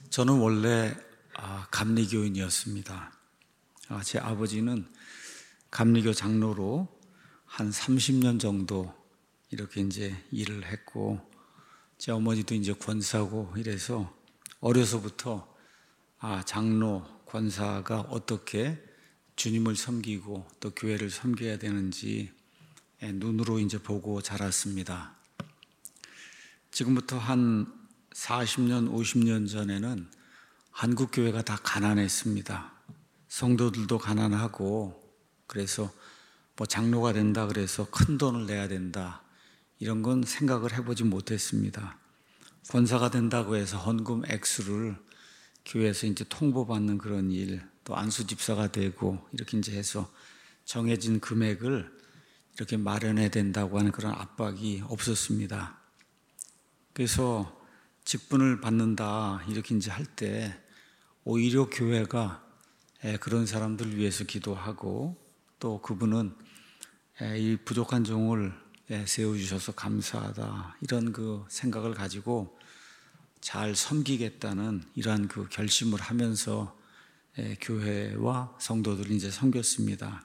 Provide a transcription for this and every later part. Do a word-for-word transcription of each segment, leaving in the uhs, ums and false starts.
저는 원래 아, 감리교인이었습니다. 아, 제 아버지는 감리교 장로로 한 삼십 년 정도 이렇게 이제 일을 했고, 제 어머니도 이제 권사고 이래서 어려서부터 아, 장로, 권사가 어떻게 주님을 섬기고 또 교회를 섬겨야 되는지 눈으로 이제 보고 자랐습니다. 지금부터 한 사십 년, 오십 년 전에는 한국 교회가 다 가난했습니다. 성도들도 가난하고, 그래서 뭐 장로가 된다 그래서 큰 돈을 내야 된다, 이런 건 생각을 해보지 못했습니다. 권사가 된다고 해서 헌금 액수를 교회에서 이제 통보받는 그런 일, 또 안수집사가 되고 이렇게 이제 해서 정해진 금액을 이렇게 마련해야 된다고 하는 그런 압박이 없었습니다. 그래서 직분을 받는다 이렇게 이제 할 때 오히려 교회가 그런 사람들을 위해서 기도하고, 또 그분은 이 부족한 종을 세워주셔서 감사하다, 이런 그 생각을 가지고 잘 섬기겠다는 이러한 그 결심을 하면서 교회와 성도들을 이제 섬겼습니다.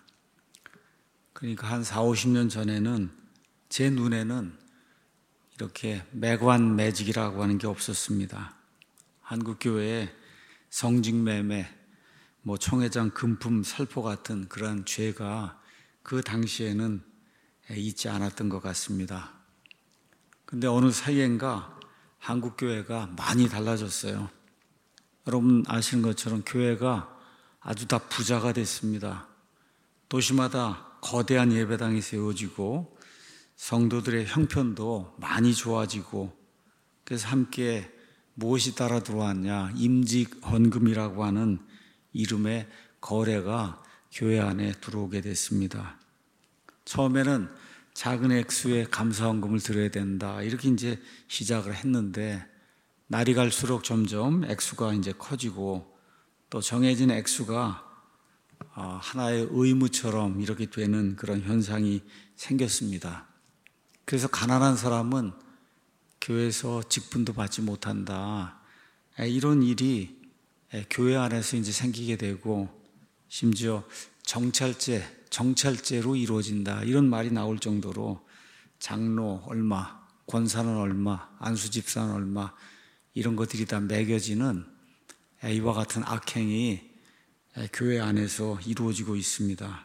그러니까 한 사오십 년 전에는 제 눈에는 이렇게 매관 매직이라고 하는 게 없었습니다. 한국 교회에 성직매매, 뭐 총회장 금품 살포 같은 그러한 죄가 그 당시에는 있지 않았던 것 같습니다. 근데 어느 사이엔가 한국 교회가 많이 달라졌어요. 여러분 아시는 것처럼 교회가 아주 다 부자가 됐습니다. 도시마다 거대한 예배당이 세워지고 성도들의 형편도 많이 좋아지고, 그래서 함께 무엇이 따라 들어왔냐, 임직 헌금이라고 하는 이름의 거래가 교회 안에 들어오게 됐습니다. 처음에는 작은 액수의 감사헌금을 드려야 된다, 이렇게 이제 시작을 했는데, 날이 갈수록 점점 액수가 이제 커지고, 또 정해진 액수가 하나의 의무처럼 이렇게 되는 그런 현상이 생겼습니다. 그래서 가난한 사람은 교회에서 직분도 받지 못한다, 이런 일이 교회 안에서 이제 생기게 되고, 심지어 정찰제, 정찰제로 이루어진다, 이런 말이 나올 정도로 장로 얼마, 권사는 얼마, 안수집사는 얼마, 이런 것들이 다 매겨지는 이와 같은 악행이 교회 안에서 이루어지고 있습니다.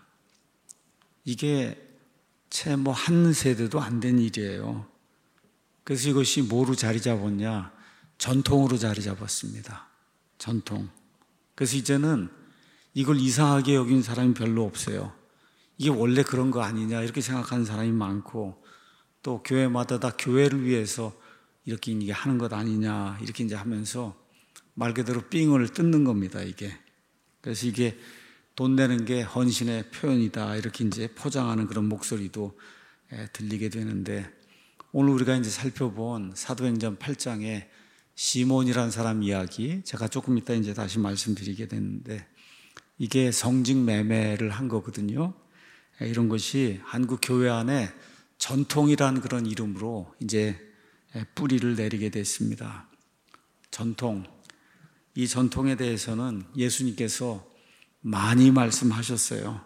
이게 채 뭐 한 세대도 안 된 일이에요. 그래서 이것이 뭐로 자리 잡았냐? 전통으로 자리 잡았습니다. 전통. 그래서 이제는 이걸 이상하게 여긴 사람이 별로 없어요. 이게 원래 그런 거 아니냐, 이렇게 생각하는 사람이 많고, 또 교회마다 다 교회를 위해서 이렇게 이게 하는 것 아니냐, 이렇게 이제 하면서 말 그대로 삥을 뜯는 겁니다, 이게. 그래서 이게 돈 내는 게 헌신의 표현이다, 이렇게 이제 포장하는 그런 목소리도 들리게 되는데, 오늘 우리가 이제 살펴본 사도행전 팔 장의 시몬이라는 사람 이야기, 제가 조금 이따 이제 다시 말씀드리게 되는데, 이게 성직 매매를 한 거거든요. 이런 것이 한국 교회 안에 전통이라는 그런 이름으로 이제 뿌리를 내리게 됐습니다. 전통. 이 전통에 대해서는 예수님께서 많이 말씀하셨어요.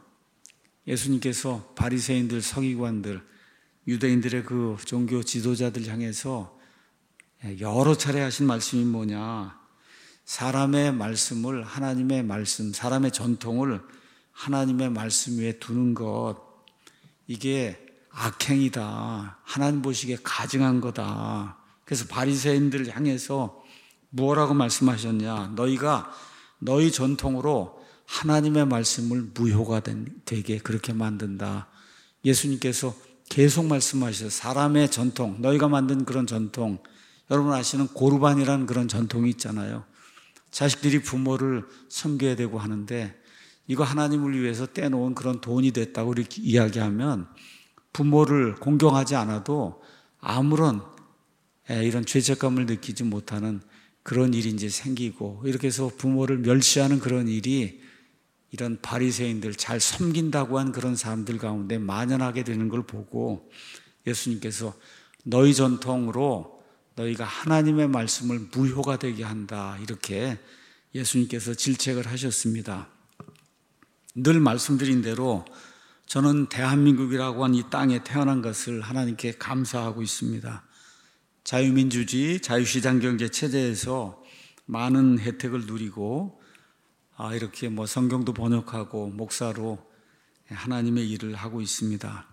예수님께서 바리새인들, 서기관들, 유대인들의 그 종교 지도자들 향해서 여러 차례 하신 말씀이 뭐냐, 사람의 말씀을 하나님의 말씀, 사람의 전통을 하나님의 말씀 위에 두는 것, 이게 악행이다, 하나님 보시기에 가증한 거다. 그래서 바리새인들을 향해서 뭐라고 말씀하셨냐, 너희가 너희 전통으로 하나님의 말씀을 무효가 되게 그렇게 만든다. 예수님께서 계속 말씀하셔서 사람의 전통, 너희가 만든 그런 전통, 여러분 아시는 고르반이라는 그런 전통이 있잖아요. 자식들이 부모를 섬겨야 되고 하는데, 이거 하나님을 위해서 떼놓은 그런 돈이 됐다고 이렇게 이야기하면 부모를 공경하지 않아도 아무런 이런 죄책감을 느끼지 못하는 그런 일이 이제 생기고, 이렇게 해서 부모를 멸시하는 그런 일이 이런 바리새인들, 잘 섬긴다고 한 그런 사람들 가운데 만연하게 되는 걸 보고 예수님께서 너희 전통으로 너희가 하나님의 말씀을 무효가 되게 한다. 이렇게 예수님께서 질책을 하셨습니다. 늘 말씀드린 대로 저는 대한민국이라고 한 이 땅에 태어난 것을 하나님께 감사하고 있습니다. 자유민주주의, 자유시장경제 체제에서 많은 혜택을 누리고 아, 이렇게 뭐 성경도 번역하고 목사로 하나님의 일을 하고 있습니다.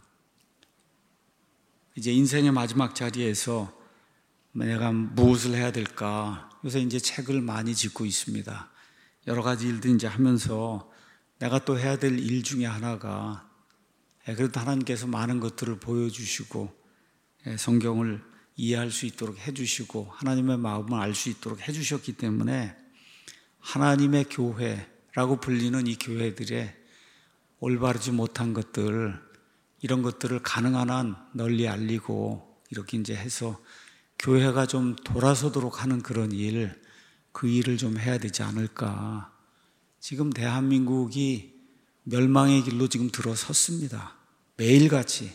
이제 인생의 마지막 자리에서 내가 무엇을 해야 될까? 요새 이제 책을 많이 짓고 있습니다. 여러 가지 일들 이제 하면서 내가 또 해야 될 일 중에 하나가 그래도 하나님께서 많은 것들을 보여주시고 성경을 이해할 수 있도록 해주시고 하나님의 마음을 알 수 있도록 해주셨기 때문에 하나님의 교회라고 불리는 이 교회들의 올바르지 못한 것들, 이런 것들을 가능한 한 널리 알리고 이렇게 이제 해서 교회가 좀 돌아서도록 하는 그런 일, 그 일을 좀 해야 되지 않을까. 지금 대한민국이 멸망의 길로 지금 들어섰습니다. 매일같이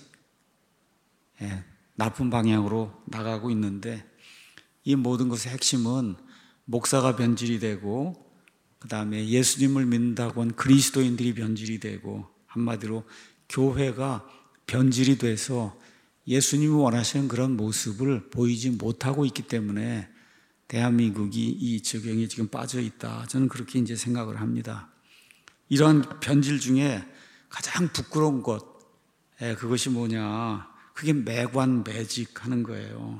예, 나쁜 방향으로 나가고 있는데 이 모든 것의 핵심은 목사가 변질이 되고 그 다음에 예수님을 믿는다고 한 그리스도인들이 변질이 되고 한마디로 교회가 변질이 돼서 예수님이 원하시는 그런 모습을 보이지 못하고 있기 때문에 대한민국이 이 지경에 지금 빠져 있다. 저는 그렇게 이제 생각을 합니다. 이런 변질 중에 가장 부끄러운 것, 예, 그것이 뭐냐? 그게 매관 매직 하는 거예요.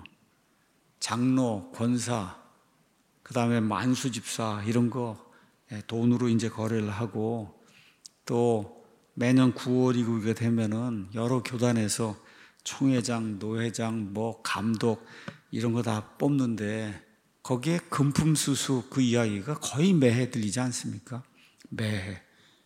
장로, 권사, 그 다음에 만수집사 이런 거 돈으로 이제 거래를 하고 또 매년 구월이고 이게 되면은 여러 교단에서 총회장, 노회장, 뭐 감독 이런 거 다 뽑는데 거기에 금품수수 그 이야기가 거의 매해 들리지 않습니까? 매해.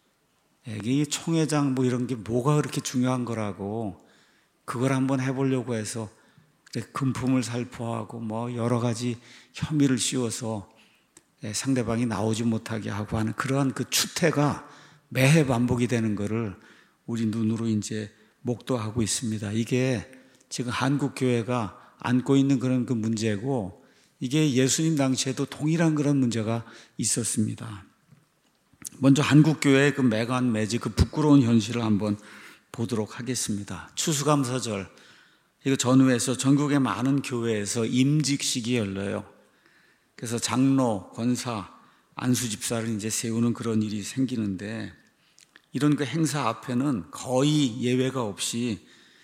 이게 총회장 뭐 이런 게 뭐가 그렇게 중요한 거라고 그걸 한번 해보려고 해서 금품을 살포하고 뭐 여러 가지 혐의를 씌워서 상대방이 나오지 못하게 하고 하는 그러한 그 추태가 매해 반복이 되는 거를 우리 눈으로 이제 목도하고 있습니다. 이게 지금 한국 교회가 안고 있는 그런 그 문제고 이게 예수님 당시에도 동일한 그런 문제가 있었습니다. 먼저 한국 교회의 그 매관 매직 그 부끄러운 현실을 한번 보도록 하겠습니다. 추수감사절 이거 전후에서 전국의 많은 교회에서 임직식이 열려요. 그래서 장로, 권사, 안수집사를 이제 세우는 그런 일이 생기는데 이런 그 행사 앞에는 거의 예외가 없이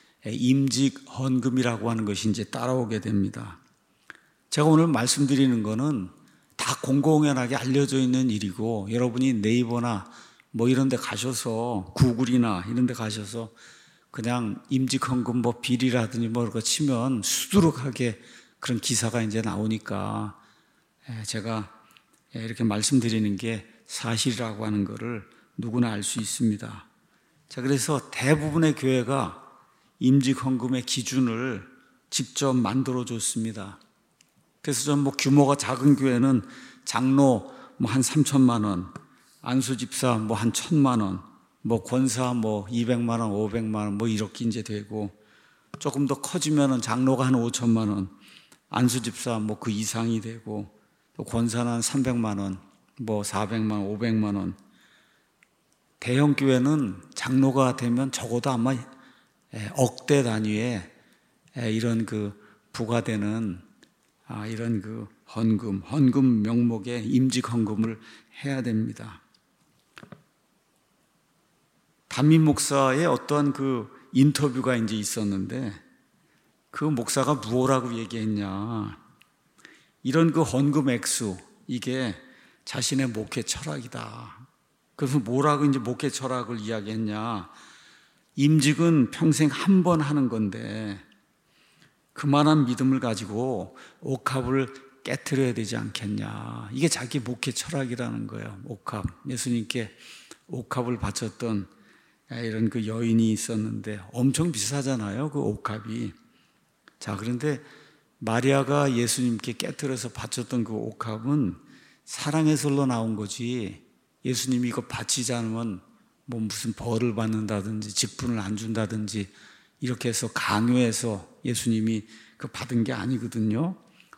임직 헌금이라고 하는 것이 이제 따라오게 됩니다. 제가 오늘 말씀드리는 거는 다 공공연하게 알려져 있는 일이고 여러분이 네이버나 뭐 이런 데 가셔서 구글이나 이런 데 가셔서 그냥 임직헌금 뭐 비리라든지 뭐 이런 거 치면 수두룩하게 그런 기사가 이제 나오니까 제가 이렇게 말씀드리는 게 사실이라고 하는 거를 누구나 알 수 있습니다. 자, 그래서 대부분의 교회가 임직헌금의 기준을 직접 만들어줬습니다. 그래서 좀 뭐 규모가 작은 교회는 장로 뭐 한 삼천만 원, 안수집사 뭐 한 천만 원, 뭐 권사 뭐 이백만 원, 오백만 원 뭐 이렇게 이제 되고 조금 더 커지면은 장로가 한 오천만 원, 안수집사 뭐 그 이상이 되고 또 권사는 한 삼백만 원, 뭐 사백만 원, 오백만 원. 대형 교회는 장로가 되면 적어도 아마 억대 단위의 이런 그 부과되는 아, 이런 그 헌금, 헌금 명목의 임직 헌금을 해야 됩니다. 담임 목사의 어떠한 그 인터뷰가 이제 있었는데 그 목사가 무엇라고 얘기했냐. 이런 그 헌금 액수, 이게 자신의 목회 철학이다. 그래서 뭐라고 이제 목회 철학을 이야기했냐. 임직은 평생 한 번 하는 건데 그만한 믿음을 가지고 옥합을 깨트려야 되지 않겠냐. 이게 자기 목회 철학이라는 거예요. 옥합. 예수님께 옥합을 바쳤던 이런 그 여인이 있었는데 엄청 비싸잖아요. 그 옥합이. 자, 그런데 마리아가 예수님께 깨트려서 바쳤던 그 옥합은 사랑에서로 나온 거지 예수님이 이거 바치지 않으면 뭐 무슨 벌을 받는다든지 직분을 안 준다든지 이렇게 해서 강요해서 예수님이 그 받은 게 아니거든요.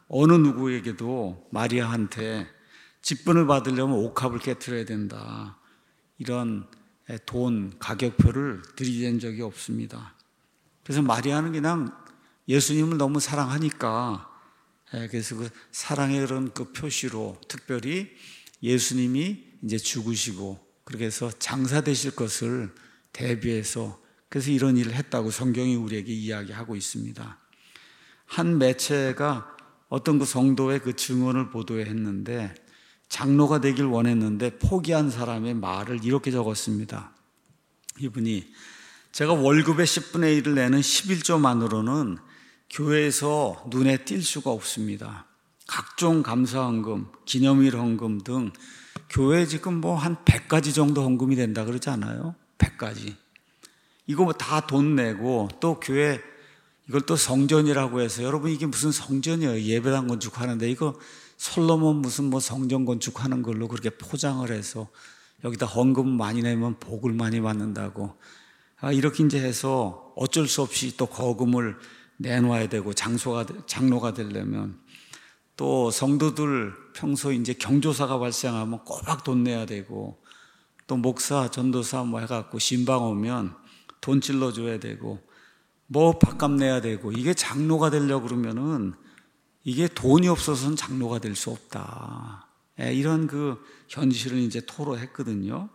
어느 누구에게도 마리아한테 직분을 받으려면 옥합을 깨트려야 된다, 이런 돈 가격표를 들이댄 적이 없습니다. 그래서 마리아는 그냥 예수님을 너무 사랑하니까, 그래서 그 사랑의 그런 그 표시로 특별히 예수님이 이제 죽으시고 그렇게 해서 장사 되실 것을 대비해서, 그래서 이런 일을 했다고 성경이 우리에게 이야기하고 있습니다. 한 매체가 어떤 그 성도의 그 증언을 보도했는데, 장로가 되길 원했는데 포기한 사람의 말을 이렇게 적었습니다. 이분이, 제가 월급의 십분의 일을 내는 십일조만으로는 교회에서 눈에 띌 수가 없습니다. 각종 감사헌금, 기념일 헌금 등 교회에 지금 뭐 한 백 가지 정도 헌금이 된다 그러지 않아요? 백 가지. 이거 뭐 다 돈 내고, 또 교회 이걸 또 성전이라고 해서, 여러분 이게 무슨 성전이에요? 예배당 건축하는데 이거 솔로몬 무슨 뭐 성전 건축하는 걸로 그렇게 포장을 해서 여기다 헌금 많이 내면 복을 많이 받는다고, 아, 이렇게 이제 해서 어쩔 수 없이 또 거금을 내놔야 되고, 장소가, 장로가 되려면 또 성도들 평소 이제 경조사가 발생하면 꼬박 돈 내야 되고, 또 목사, 전도사 뭐 해갖고 신방 오면 돈 찔러줘야 되고, 뭐 밥값 내야 되고, 이게 장로가 되려고 그러면은 이게 돈이 없어서는 장로가 될 수 없다, 이런 그 현실을 이제 토로했거든요.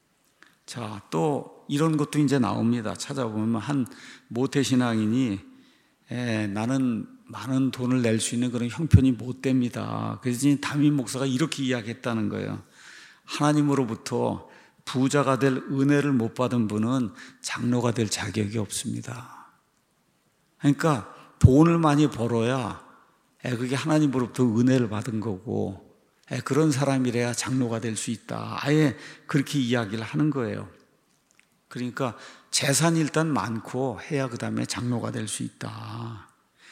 자, 또 이런 것도 이제 나옵니다. 찾아보면 한 모태신앙인이, 에, 나는 많은 돈을 낼 수 있는 그런 형편이 못 됩니다. 그래서 담임 목사가 이렇게 이야기했다는 거예요. 하나님으로부터 부자가 될 은혜를 못 받은 분은 장로가 될 자격이 없습니다. 그러니까 돈을 많이 벌어야 그게 하나님으로부터 은혜를 받은 거고, 그런 사람이래야 장로가 될 수 있다, 아예 그렇게 이야기를 하는 거예요. 그러니까 재산이 일단 많고 해야 그 다음에 장로가 될 수 있다.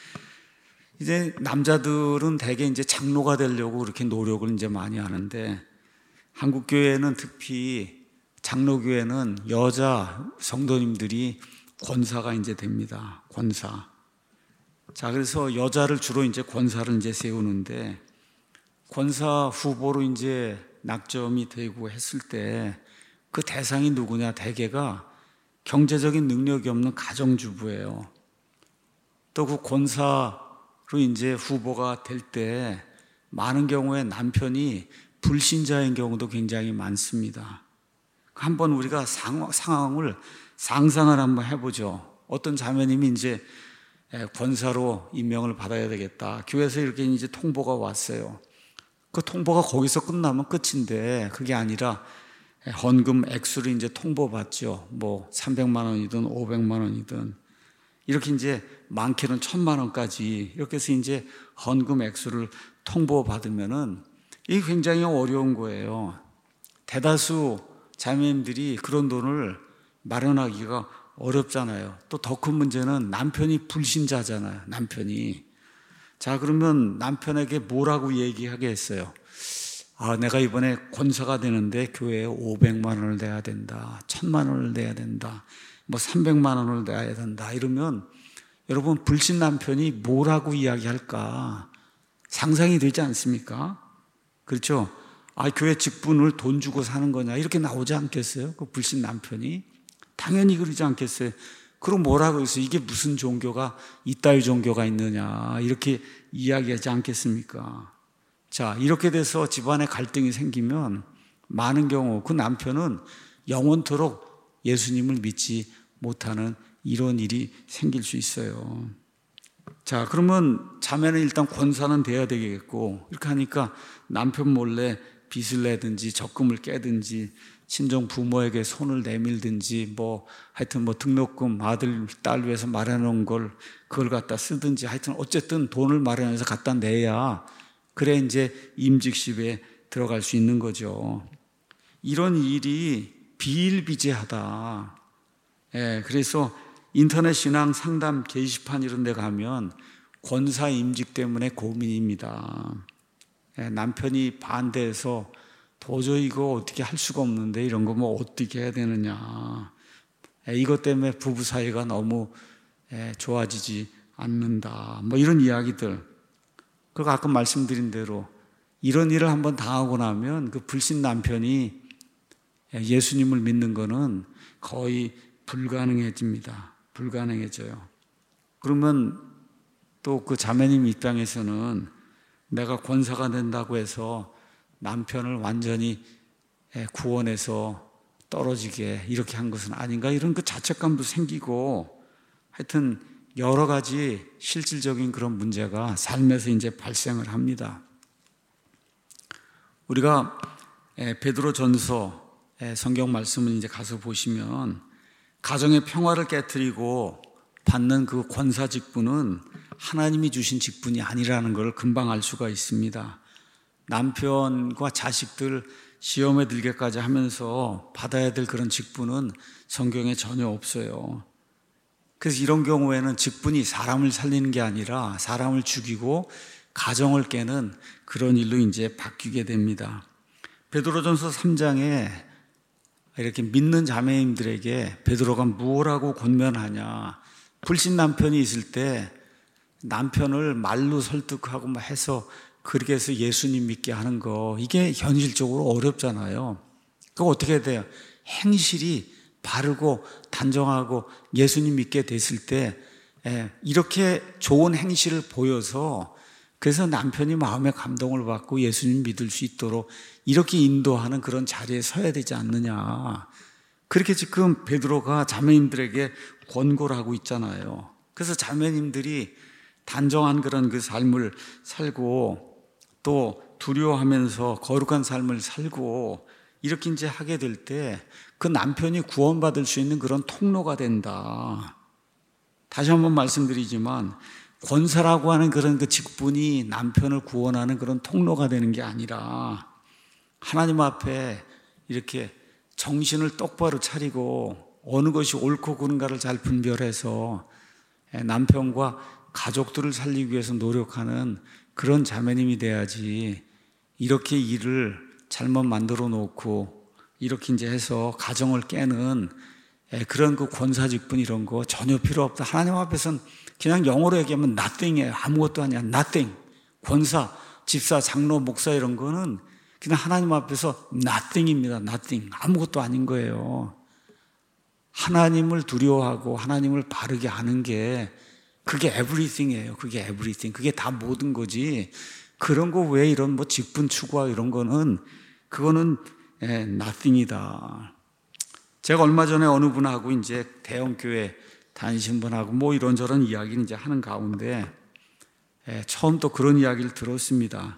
이제 남자들은 대개 이제 장로가 되려고 그렇게 노력을 이제 많이 하는데, 한국 교회는 특히 장로교회는 여자 성도님들이 권사가 이제 됩니다. 권사. 자, 그래서 여자를 주로 이제 권사를 이제 세우는데, 권사 후보로 이제 낙점이 되고 했을 때 그 대상이 누구냐? 대개가 경제적인 능력이 없는 가정주부예요. 또 그 권사로 이제 후보가 될 때 많은 경우에 남편이 불신자인 경우도 굉장히 많습니다. 한번 우리가 상, 상황을 상상을 한번 해보죠. 어떤 자매님이 이제 권사로 임명을 받아야 되겠다, 교회에서 이렇게 이제 통보가 왔어요. 그 통보가 거기서 끝나면 끝인데, 그게 아니라 헌금 액수를 이제 통보받죠. 뭐 삼백만 원이든 오백만 원이든 이렇게 이제 많게는 천만 원까지 이렇게 해서 이제 헌금 액수를 통보받으면은 이게 굉장히 어려운 거예요. 대다수 자매님들이 그런 돈을 마련하기가 어렵잖아요. 또 더 큰 문제는 남편이 불신자잖아요. 남편이. 자, 그러면 남편에게 뭐라고 얘기하겠어요? 아, 내가 이번에 권사가 되는데 교회에 오백만 원을 내야 된다, 천만 원을 내야 된다, 뭐 삼백만 원을 내야 된다, 이러면 여러분 불신 남편이 뭐라고 이야기할까 상상이 되지 않습니까? 그렇죠? 아, 교회 직분을 돈 주고 사는 거냐, 이렇게 나오지 않겠어요? 그 불신 남편이 당연히 그러지 않겠어요? 그럼 뭐라고 해서 이게 무슨 종교가 이따위 종교가 있느냐, 이렇게 이야기하지 않겠습니까? 자, 이렇게 돼서 집안에 갈등이 생기면 많은 경우 그 남편은 영원토록 예수님을 믿지 못하는 이런 일이 생길 수 있어요. 자, 그러면 자매는 일단 권사는 돼야 되겠고, 이렇게 하니까 남편 몰래 빚을 내든지 적금을 깨든지 친정 부모에게 손을 내밀든지 뭐 하여튼 뭐 등록금 아들 딸 위해서 마련한 걸 그걸 갖다 쓰든지, 하여튼 어쨌든 돈을 마련해서 갖다 내야 그래 이제 임직십에 들어갈 수 있는 거죠. 이런 일이 비일비재하다. 예, 그래서 인터넷 신앙 상담 게시판 이런 데 가면 권사 임직 때문에 고민입니다. 예, 남편이 반대해서 도저히 이거 어떻게 할 수가 없는데 이런 거 뭐 어떻게 해야 되느냐. 예, 이것 때문에 부부 사이가 너무 예, 좋아지지 않는다. 뭐 이런 이야기들. 그 가끔 말씀드린 대로 이런 일을 한번 당하고 나면 그 불신 남편이 예수님을 믿는 거는 거의 불가능해집니다. 불가능해져요. 그러면 또 그 자매님 입장에서는 내가 권사가 된다고 해서 남편을 완전히 구원해서 떨어지게 이렇게 한 것은 아닌가, 이런 그 자책감도 생기고, 하여튼 여러 가지 실질적인 그런 문제가 삶에서 이제 발생을 합니다. 우리가 베드로전서 성경 말씀을 이제 가서 보시면 가정의 평화를 깨트리고 받는 그 권사 직분은 하나님이 주신 직분이 아니라는 걸 금방 알 수가 있습니다. 남편과 자식들 시험에 들게까지 하면서 받아야 될 그런 직분은 성경에 전혀 없어요. 그래서 이런 경우에는 직분이 사람을 살리는 게 아니라 사람을 죽이고 가정을 깨는 그런 일로 이제 바뀌게 됩니다. 베드로전서 삼 장에 이렇게 믿는 자매님들에게 베드로가 무엇라고 권면하냐, 불신 남편이 있을 때 남편을 말로 설득하고 막 해서 그렇게 해서 예수님 믿게 하는 거, 이게 현실적으로 어렵잖아요. 그거 어떻게 돼요? 행실이 바르고 단정하고 예수님 믿게 됐을 때 이렇게 좋은 행실을 보여서, 그래서 남편이 마음의 감동을 받고 예수님 믿을 수 있도록 이렇게 인도하는 그런 자리에 서야 되지 않느냐. 그렇게 지금 베드로가 자매님들에게 권고를 하고 있잖아요. 그래서 자매님들이 단정한 그런 그 삶을 살고 또 두려워하면서 거룩한 삶을 살고 이렇게 이제 하게 될 때 그 남편이 구원받을 수 있는 그런 통로가 된다. 다시 한번 말씀드리지만 권사라고 하는 그런 그 직분이 남편을 구원하는 그런 통로가 되는 게 아니라 하나님 앞에 이렇게 정신을 똑바로 차리고 어느 것이 옳고 그른가를 잘 분별해서 남편과 가족들을 살리기 위해서 노력하는 그런 자매님이 돼야지, 이렇게 일을 잘못 만들어 놓고 이렇게 이제 해서 가정을 깨는 그런 그 권사 직분 이런 거 전혀 필요 없다. 하나님 앞에서는 그냥 영어로 얘기하면 nothing이에요. 아무것도 아니야. nothing. 권사, 집사, 장로, 목사 이런 거는 그냥 하나님 앞에서 nothing입니다. nothing. 아무것도 아닌 거예요. 하나님을 두려워하고 하나님을 바르게 하는 게 그게 everything이에요. 그게 everything. 그게 다 모든 거지. 그런 거 왜 이런 뭐 직분 추구와 이런 거는 그거는 예, nothing이다. 제가 얼마 전에 어느 분하고 이제 대형 교회 다니신 분하고 뭐 이런저런 이야기를 이제 하는 가운데 예, 처음 또 그런 이야기를 들었습니다.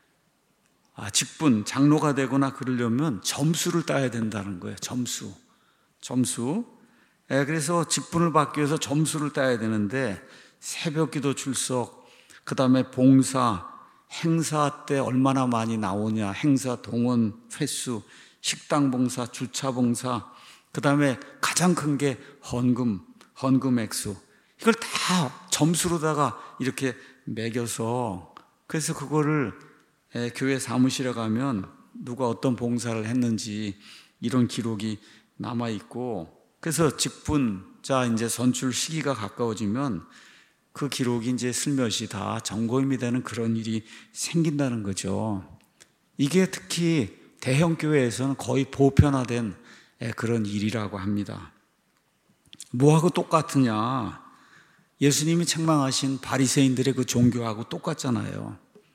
아, 직분, 장로가 되거나 그러려면 점수를 따야 된다는 거예요. 점수. 점수. 예, 그래서 직분을 받기 위해서 점수를 따야 되는데 새벽 기도 출석, 그 다음에 봉사, 행사 때 얼마나 많이 나오냐, 행사 동원 횟수, 식당 봉사, 주차 봉사, 그 다음에 가장 큰 게 헌금, 헌금 액수. 이걸 다 점수로다가 이렇게 매겨서, 그래서 그거를 예, 교회 사무실에 가면 누가 어떤 봉사를 했는지 이런 기록이 남아있고, 그래서 직분자 이제 선출 시기가 가까워지면 그 기록이 이제 슬며시 다 점검이 되는 그런 일이 생긴다는 거죠. 이게 특히 대형 교회에서는 거의 보편화된 그런 일이라고 합니다. 뭐하고 똑같으냐? 예수님이 책망하신 바리새인들의 그 종교하고 똑같잖아요.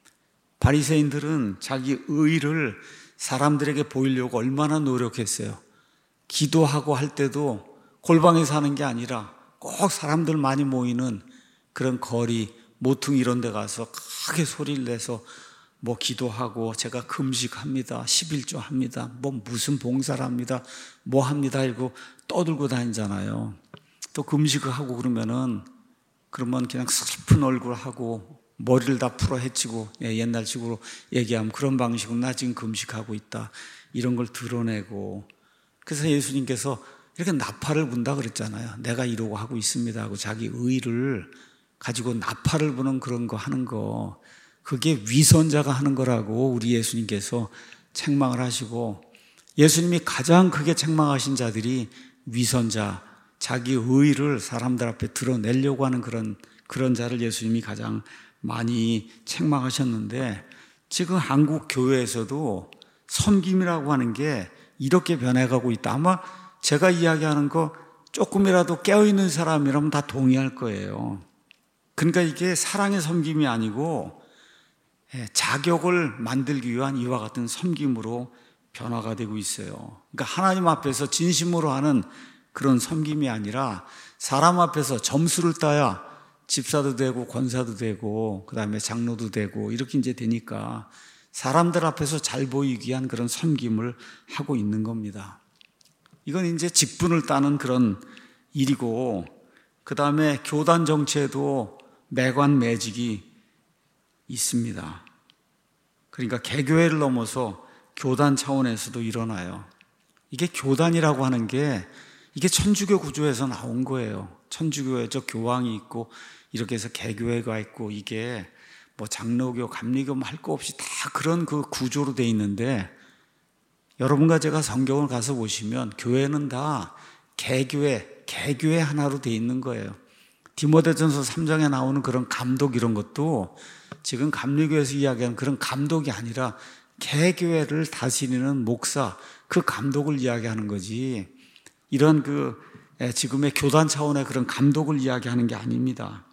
바리새인들은 자기 의를 사람들에게 보이려고 얼마나 노력했어요. 기도하고 할 때도 골방에서 하는 게 아니라 꼭 사람들 많이 모이는 그런 거리, 모퉁이 이런 데 가서 크게 소리를 내서 뭐 기도하고 제가 금식합니다, 십일조 합니다, 뭐 무슨 봉사를 합니다, 뭐 합니다 이러고 떠들고 다니잖아요. 또 금식을 하고 그러면은 그러면 그냥 슬픈 얼굴 하고 머리를 다 풀어 헤치고, 예, 옛날식으로 얘기하면 그런 방식으로 나 지금 금식하고 있다 이런 걸 드러내고, 그래서 예수님께서 이렇게 나팔을 분다 그랬잖아요. 내가 이러고 하고 있습니다 하고 자기 의를 가지고 나팔을 부는 그런 거 하는 거, 그게 위선자가 하는 거라고 우리 예수님께서 책망을 하시고, 예수님이 가장 크게 책망하신 자들이 위선자, 자기 의를 사람들 앞에 드러내려고 하는 그런, 그런 자를 예수님이 가장 많이 책망하셨는데 지금 한국 교회에서도 섬김이라고 하는 게 이렇게 변해가고 있다. 아마 제가 이야기하는 거 조금이라도 깨어있는 사람이라면 다 동의할 거예요. 그러니까 이게 사랑의 섬김이 아니고 자격을 만들기 위한 이와 같은 섬김으로 변화가 되고 있어요. 그러니까 하나님 앞에서 진심으로 하는 그런 섬김이 아니라 사람 앞에서 점수를 따야 집사도 되고 권사도 되고 그 다음에 장로도 되고 이렇게 이제 되니까 사람들 앞에서 잘 보이기 위한 그런 섬김을 하고 있는 겁니다. 이건 이제 직분을 따는 그런 일이고, 그 다음에 교단 정치에도 매관 매직이 있습니다. 그러니까 개교회를 넘어서 교단 차원에서도 일어나요. 이게 교단이라고 하는 게 이게 천주교 구조에서 나온 거예요. 천주교에서 교황이 있고 이렇게 해서 개교회가 있고 이게 뭐 장로교, 감리교 뭐 할 거 없이 다 그런 그 구조로 돼 있는데, 여러분과 제가 성경을 가서 보시면 교회는 다 개교회, 개교회 하나로 돼 있는 거예요. 디모데전서 삼 장에 나오는 그런 감독 이런 것도 지금 감리교에서 이야기하는 그런 감독이 아니라 개교회를 다스리는 목사, 그 감독을 이야기하는 거지, 이런 그 지금의 교단 차원의 그런 감독을 이야기하는 게 아닙니다.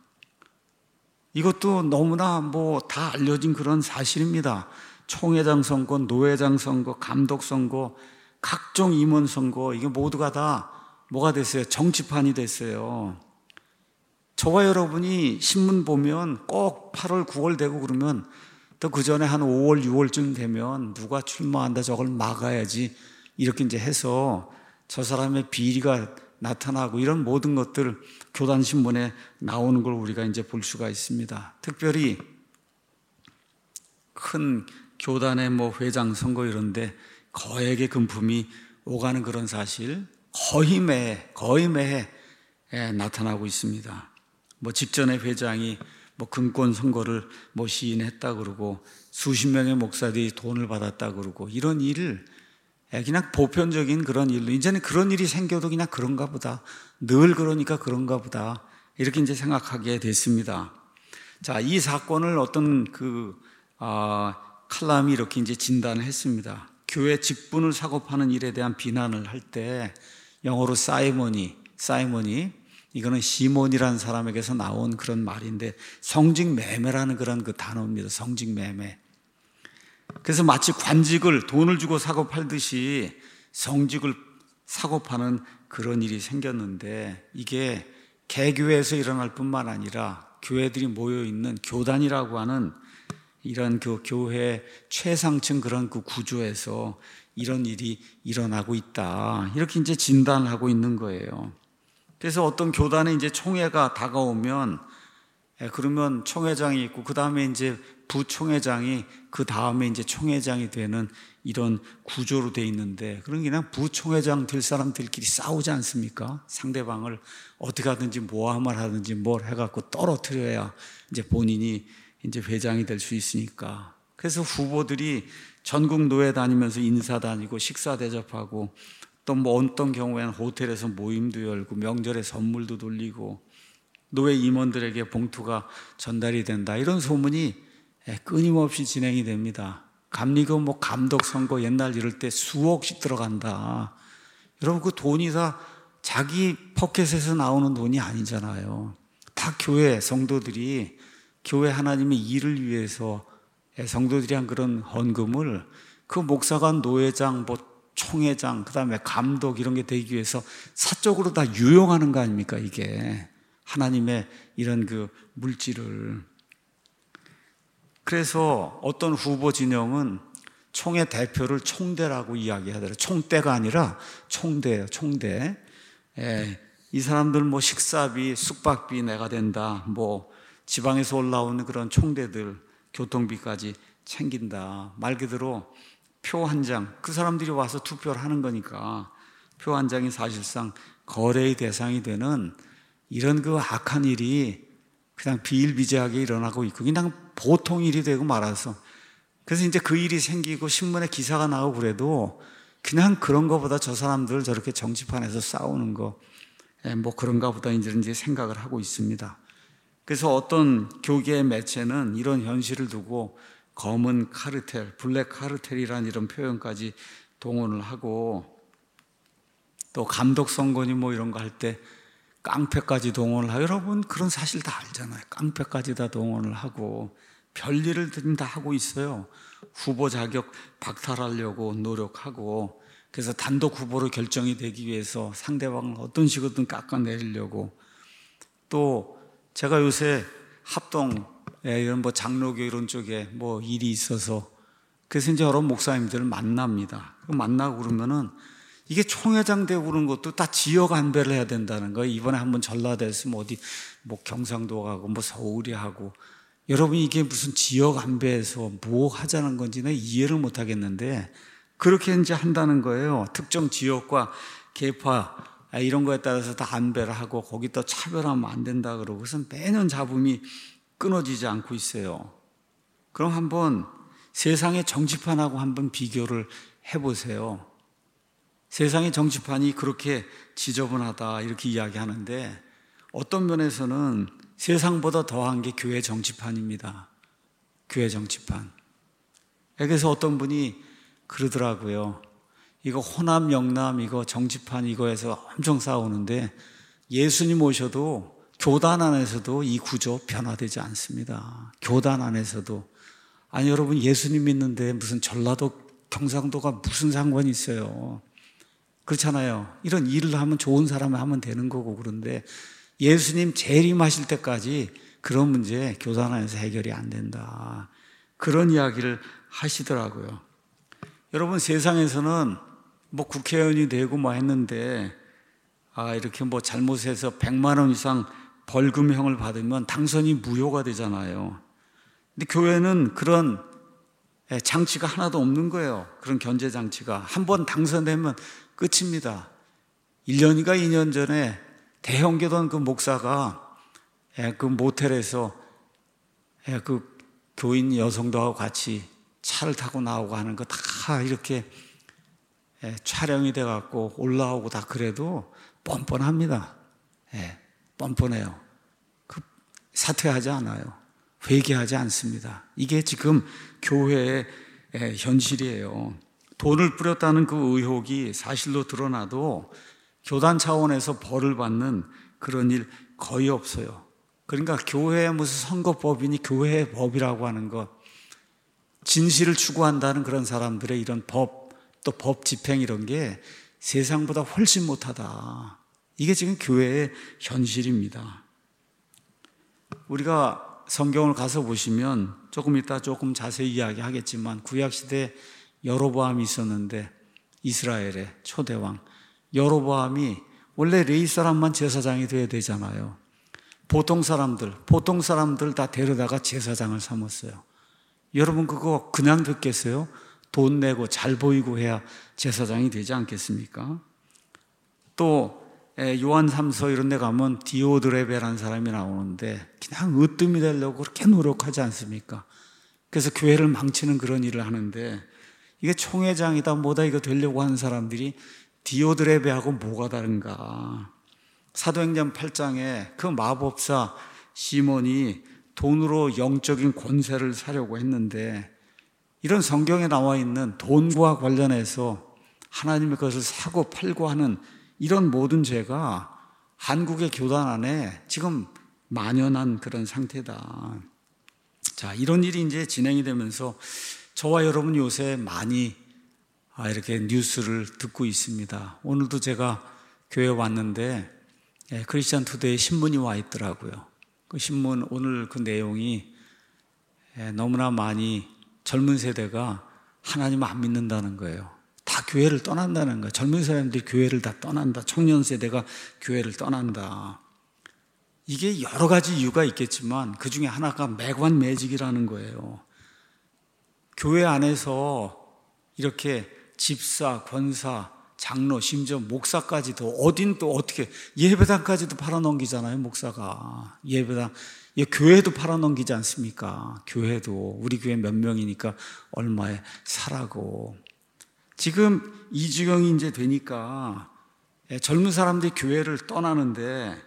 이것도 너무나 뭐 다 알려진 그런 사실입니다. 총회장 선거, 노회장 선거, 감독 선거, 각종 임원 선거, 이게 모두가 다 뭐가 됐어요? 정치판이 됐어요. 저와 여러분이 신문 보면 꼭 팔월, 구월 되고 그러면 또 그 전에 한 오월, 유월쯤 되면 누가 출마한다, 저걸 막아야지 이렇게 이제 해서 저 사람의 비리가 나타나고 이런 모든 것들 교단 신문에 나오는 걸 우리가 이제 볼 수가 있습니다. 특별히 큰 교단의 뭐 회장 선거 이런데 거액의 금품이 오가는 그런 사실 거의 매해 거의 매해 나타나고 있습니다. 뭐 직전에 회장이 뭐 금권 선거를 뭐 시인했다 그러고 수십 명의 목사들이 돈을 받았다 그러고 이런 일을 그냥 보편적인 그런 일로, 이제는 그런 일이 생겨도 그냥 그런가 보다, 늘 그러니까 그런가 보다 이렇게 이제 생각하게 됐습니다. 자, 이 사건을 어떤 그 아, 칼럼이 이렇게 이제 진단을 했습니다. 교회 직분을 사고 파는 일에 대한 비난을 할 때 영어로 사이머니, 사이머니 이거는 시몬이라는 사람에게서 나온 그런 말인데 성직 매매라는 그런 그 단어입니다. 성직 매매. 그래서 마치 관직을 돈을 주고 사고 팔듯이 성직을 사고 파는 그런 일이 생겼는데, 이게 개교회에서 일어날 뿐만 아니라 교회들이 모여있는 교단이라고 하는 이런 그 교회 최상층 그런 그 구조에서 이런 일이 일어나고 있다, 이렇게 이제 진단을 하고 있는 거예요. 그래서 어떤 교단에 이제 총회가 다가오면 그러면 총회장이 있고 그 다음에 이제 부총회장이 그 다음에 이제 총회장이 되는 이런 구조로 돼 있는데, 그런 그냥 부총회장 될 사람들끼리 싸우지 않습니까? 상대방을 어떻게 하든지 모함을 하든지 뭘 해갖고 떨어뜨려야 이제 본인이 이제 회장이 될 수 있으니까. 그래서 후보들이 전국 노회 다니면서 인사 다니고 식사 대접하고 또 뭐 어떤 경우에는 호텔에서 모임도 열고 명절에 선물도 돌리고 노회 임원들에게 봉투가 전달이 된다, 이런 소문이 끊임없이 진행이 됩니다. 감리교 뭐 감독 선거 옛날 이럴 때 수억씩 들어간다. 여러분 그 돈이 다 자기 포켓에서 나오는 돈이 아니잖아요. 다 교회 성도들이 교회 하나님의 일을 위해서 성도들이 한 그런 헌금을 그 목사가 노회장, 뭐 총회장, 그 다음에 감독 이런 게 되기 위해서 사적으로 다 유용하는 거 아닙니까? 이게 하나님의 이런 그 물질을. 그래서 어떤 후보 진영은 총회 대표를 총대라고 이야기하더라고요. 총대가 아니라 총대예요, 총대. 예, 이 사람들 뭐 식사비, 숙박비 내가 된다, 뭐 지방에서 올라오는 그런 총대들 교통비까지 챙긴다. 말 그대로 표 한 장, 그 사람들이 와서 투표를 하는 거니까 표 한 장이 사실상 거래의 대상이 되는 이런 그 악한 일이 그냥 비일비재하게 일어나고 있고 그냥 보통 일이 되고 말아서, 그래서 이제 그 일이 생기고 신문에 기사가 나오고 그래도 그냥 그런 거보다 저 사람들 저렇게 정치판에서 싸우는 거 뭐 그런가 보다 이제 생각을 하고 있습니다. 그래서 어떤 교계의 매체는 이런 현실을 두고 검은 카르텔, 블랙 카르텔이라는 이런 표현까지 동원을 하고, 또 감독 선거니 뭐 이런 거 할 때 깡패까지 동원을 하고, 여러분 그런 사실 다 알잖아요. 깡패까지 다 동원을 하고 별일을 다 하고 있어요. 후보 자격 박탈하려고 노력하고, 그래서 단독 후보로 결정이 되기 위해서 상대방을 어떤 식으로든 깎아내리려고. 또 제가 요새 합동 이런 뭐 장로교 이런 쪽에 뭐 일이 있어서, 그래서 이제 여러 목사님들을 만납니다. 만나고 그러면은 이게 총회장 되고 그런 것도 다 지역 안배를 해야 된다는 거예요. 이번에 한번 전라도에서 뭐 어디 뭐 경상도 가고 뭐 서울이 하고, 여러분 이게 무슨 지역 안배에서 뭐 하자는 건지 는 이해를 못 하겠는데, 그렇게 이제 한다는 거예요. 특정 지역과 계파 이런 거에 따라서 다 안배를 하고 거기 또 차별하면 안 된다 그러고, 그래서 매년 잡음이 끊어지지 않고 있어요. 그럼 한번 세상의 정치판하고 한번 비교를 해보세요. 세상의 정치판이 그렇게 지저분하다 이렇게 이야기하는데, 어떤 면에서는 세상보다 더한 게 교회 정치판입니다. 교회 정치판. 그래서 어떤 분이 그러더라고요. 이거 호남 영남 이거 정치판 이거에서 엄청 싸우는데, 예수님 오셔도 교단 안에서도 이 구조 변화되지 않습니다. 교단 안에서도. 아니 여러분, 예수님 믿는데 무슨 전라도 경상도가 무슨 상관이 있어요. 그렇잖아요. 이런 일을 하면 좋은 사람이 하면 되는 거고. 그런데 예수님 재림하실 때까지 그런 문제 교단 안에서 해결이 안 된다, 그런 이야기를 하시더라고요. 여러분, 세상에서는 뭐 국회의원이 되고 뭐 했는데, 아 이렇게 뭐 잘못해서 백만 원 이상 벌금형을 받으면 당선이 무효가 되잖아요. 근데 교회는 그런 장치가 하나도 없는 거예요. 그런 견제 장치가. 한번 당선되면 끝입니다. 일 년인가 이 년 전에 대형교단 그 목사가 그 모텔에서 그 교인 여성들하고 같이 차를 타고 나오고 하는 거 다 이렇게 촬영이 돼갖고 올라오고 다, 그래도 뻔뻔합니다. 뻔뻔해요. 그 사퇴하지 않아요. 회개하지 않습니다. 이게 지금 교회의 현실이에요. 돈을 뿌렸다는 그 의혹이 사실로 드러나도 교단 차원에서 벌을 받는 그런 일 거의 없어요. 그러니까 교회의 무슨 선거법이니 교회의 법이라고 하는 것, 진실을 추구한다는 그런 사람들의 이런 법, 또 법 집행 이런 게 세상보다 훨씬 못하다. 이게 지금 교회의 현실입니다. 우리가 성경을 가서 보시면 조금 이따 조금 자세히 이야기하겠지만, 구약시대에 여로보암이 있었는데, 이스라엘의 초대왕 여로보암이 원래 레위 사람만 제사장이 돼야 되잖아요. 보통 사람들 보통 사람들 다 데려다가 제사장을 삼았어요. 여러분 그거 그냥 듣겠어요? 돈 내고 잘 보이고 해야 제사장이 되지 않겠습니까? 또 요한 삼 서 이런 데 가면 디오드레베라는 사람이 나오는데, 그냥 으뜸이 되려고 그렇게 노력하지 않습니까? 그래서 교회를 망치는 그런 일을 하는데, 이게 총회장이다 뭐다 이거 되려고 하는 사람들이 디오드레베하고 뭐가 다른가? 사도행전 팔 장에 그 마법사 시몬이 돈으로 영적인 권세를 사려고 했는데, 이런 성경에 나와 있는 돈과 관련해서 하나님의 것을 사고 팔고 하는 이런 모든 죄가 한국의 교단 안에 지금 만연한 그런 상태다. 자, 이런 일이 이제 진행이 되면서 저와 여러분 요새 많이 이렇게 뉴스를 듣고 있습니다. 오늘도 제가 교회에 왔는데 크리스천 투데이 신문이 와 있더라고요. 그 신문 오늘 그 내용이 너무나 많이 젊은 세대가 하나님을 안 믿는다는 거예요. 다 교회를 떠난다는 거예요. 젊은 사람들이 교회를 다 떠난다. 청년 세대가 교회를 떠난다. 이게 여러 가지 이유가 있겠지만 그 중에 하나가 매관매직이라는 거예요. 교회 안에서 이렇게 집사, 권사, 장로, 심지어 목사까지도, 어딘 또 어떻게 예배당까지도 팔아넘기잖아요. 목사가 예배당, 예, 교회도 팔아넘기지 않습니까? 교회도 우리 교회 몇 명이니까 얼마에 사라고. 지금 이 지경이 이제 되니까 젊은 사람들이 교회를 떠나는데,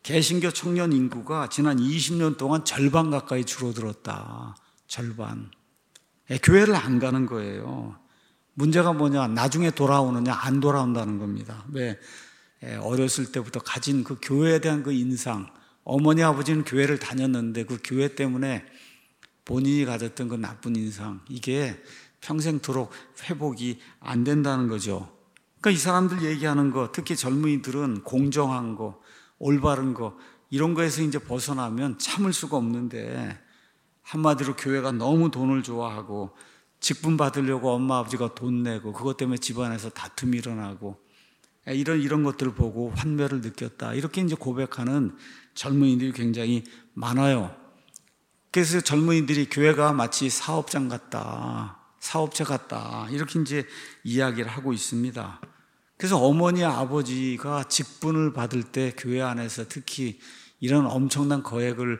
개신교 청년 인구가 지난 이십 년 동안 절반 가까이 줄어들었다. 절반. 예, 교회를 안 가는 거예요. 문제가 뭐냐? 나중에 돌아오느냐? 안 돌아온다는 겁니다. 왜? 예, 어렸을 때부터 가진 그 교회에 대한 그 인상, 어머니 아버지는 교회를 다녔는데 그 교회 때문에 본인이 가졌던 그 나쁜 인상, 이게 평생토록 회복이 안 된다는 거죠. 그러니까 이 사람들 얘기하는 거, 특히 젊은이들은 공정한 거, 올바른 거, 이런 거에서 이제 벗어나면 참을 수가 없는데, 한마디로 교회가 너무 돈을 좋아하고 직분 받으려고 엄마 아버지가 돈 내고 그것 때문에 집안에서 다툼이 일어나고 이런 이런 것들을 보고 환멸을 느꼈다. 이렇게 이제 고백하는 젊은이들이 굉장히 많아요. 그래서 젊은이들이 교회가 마치 사업장 같다, 사업체 같다, 이렇게 이제 이야기를 하고 있습니다. 그래서 어머니 아버지가 직분을 받을 때 교회 안에서 특히 이런 엄청난 거액을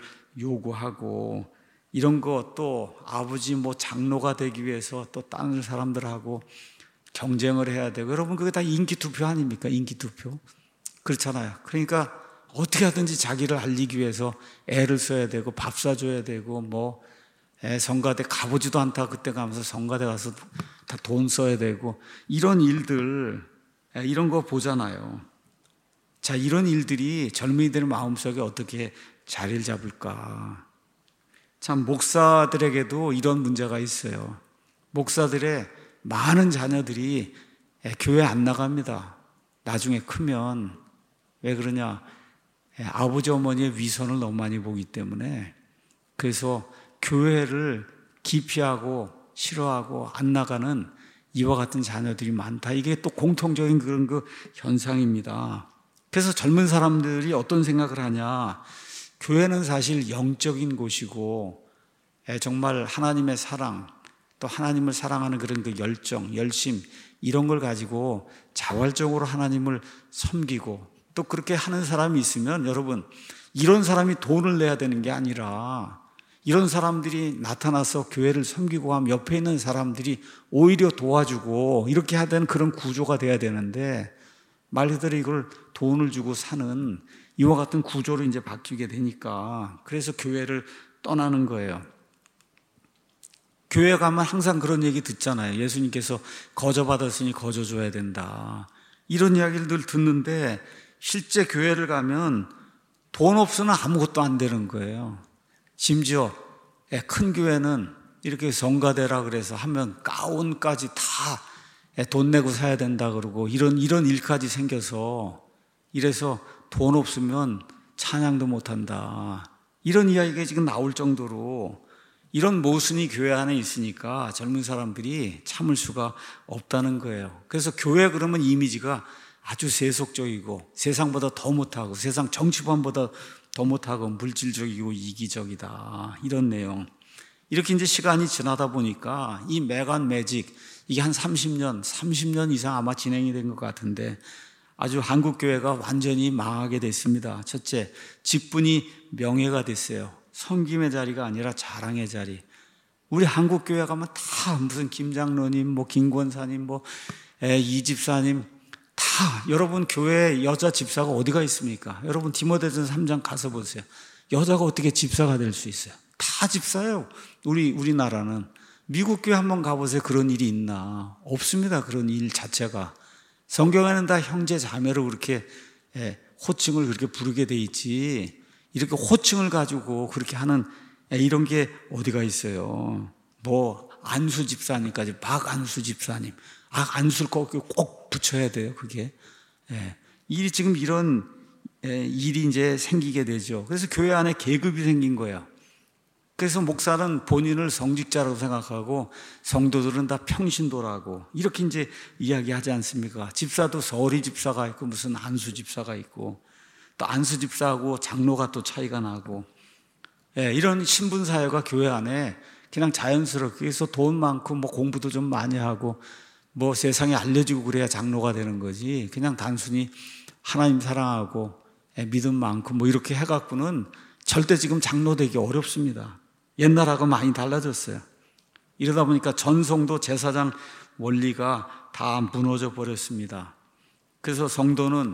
요구하고 이런 거, 또 아버지 뭐 장로가 되기 위해서 또 다른 사람들하고 경쟁을 해야 되고, 여러분 그게 다 인기 투표 아닙니까? 인기 투표. 그렇잖아요. 그러니까 어떻게 하든지 자기를 알리기 위해서 애를 써야 되고 밥 사줘야 되고, 뭐 애 성가대 가보지도 않다 그때 가면서 성가대 가서 다 돈 써야 되고, 이런 일들, 이런 거 보잖아요. 자, 이런 일들이 젊은이들 마음속에 어떻게 자리를 잡을까? 참, 목사들에게도 이런 문제가 있어요. 목사들의 많은 자녀들이 교회 안 나갑니다. 나중에 크면. 왜 그러냐? 아버지 어머니의 위선을 너무 많이 보기 때문에. 그래서 교회를 기피하고 싫어하고 안 나가는 이와 같은 자녀들이 많다. 이게 또 공통적인 그런 그 현상입니다. 그래서 젊은 사람들이 어떤 생각을 하냐? 교회는 사실 영적인 곳이고 정말 하나님의 사랑, 또 하나님을 사랑하는 그런 그 열정, 열심, 이런 걸 가지고 자발적으로 하나님을 섬기고, 또 그렇게 하는 사람이 있으면, 여러분, 이런 사람이 돈을 내야 되는 게 아니라 이런 사람들이 나타나서 교회를 섬기고 하면 옆에 있는 사람들이 오히려 도와주고 이렇게 해야 되는 그런 구조가 돼야 되는데, 말 그대로 이걸 돈을 주고 사는 이와 같은 구조로 이제 바뀌게 되니까, 그래서 교회를 떠나는 거예요. 교회 가면 항상 그런 얘기 듣잖아요. 예수님께서 거저 받았으니 거저 줘야 된다. 이런 이야기를 늘 듣는데, 실제 교회를 가면 돈 없으면 아무것도 안 되는 거예요. 심지어 큰 교회는 이렇게 성가대라 그래서 하면 가운까지 다 돈 내고 사야 된다 그러고, 이런 이런 일까지 생겨서, 이래서 돈 없으면 찬양도 못한다, 이런 이야기가 지금 나올 정도로 이런 모순이 교회 안에 있으니까 젊은 사람들이 참을 수가 없다는 거예요. 그래서 교회 그러면 이미지가 아주 세속적이고 세상보다 더 못하고 세상 정치판보다 더 못하고 물질적이고 이기적이다, 이런 내용. 이렇게 이제 시간이 지나다 보니까 이 매간 매직, 이게 한 삼십 년, 삼십 년 이상 아마 진행이 된 것 같은데, 아주 한국교회가 완전히 망하게 됐습니다. 첫째, 직분이 명예가 됐어요. 섬김의 자리가 아니라 자랑의 자리. 우리 한국교회 가면 다 무슨 김장로님, 뭐 김권사님, 뭐 이 집사님, 다, 여러분 교회 여자 집사가 어디가 있습니까? 여러분 디모데전서 삼 장 가서 보세요. 여자가 어떻게 집사가 될 수 있어요? 다 집사예요. 우리 우리나라는. 미국 교회 한번 가보세요. 그런 일이 있나? 없습니다. 그런 일 자체가. 성경에는 다 형제 자매로 그렇게 호칭을 그렇게 부르게 돼 있지, 이렇게 호칭을 가지고 그렇게 하는 이런 게 어디가 있어요? 뭐 안수 집사님까지, 박안수 집사님, 아, 안수를 꼭, 꼭 붙여야 돼요. 그게. 예. 일이 지금 이런 예, 일이 이제 생기게 되죠. 그래서 교회 안에 계급이 생긴 거예요. 그래서 목사는 본인을 성직자라고 생각하고 성도들은 다 평신도라고 이렇게 이제 이야기하지 않습니까? 집사도 서리 집사가 있고 무슨 안수 집사가 있고, 또 안수 집사하고 장로가 또 차이가 나고, 예, 이런 신분 사회가 교회 안에 그냥 자연스럽게, 그래서 돈 많고 뭐 공부도 좀 많이 하고 뭐 세상에 알려지고 그래야 장로가 되는 거지, 그냥 단순히 하나님 사랑하고 믿음 많고 뭐 이렇게 해갖고는 절대 지금 장로 되기 어렵습니다. 옛날하고 많이 달라졌어요. 이러다 보니까 전성도 제사장 원리가 다 무너져 버렸습니다. 그래서 성도는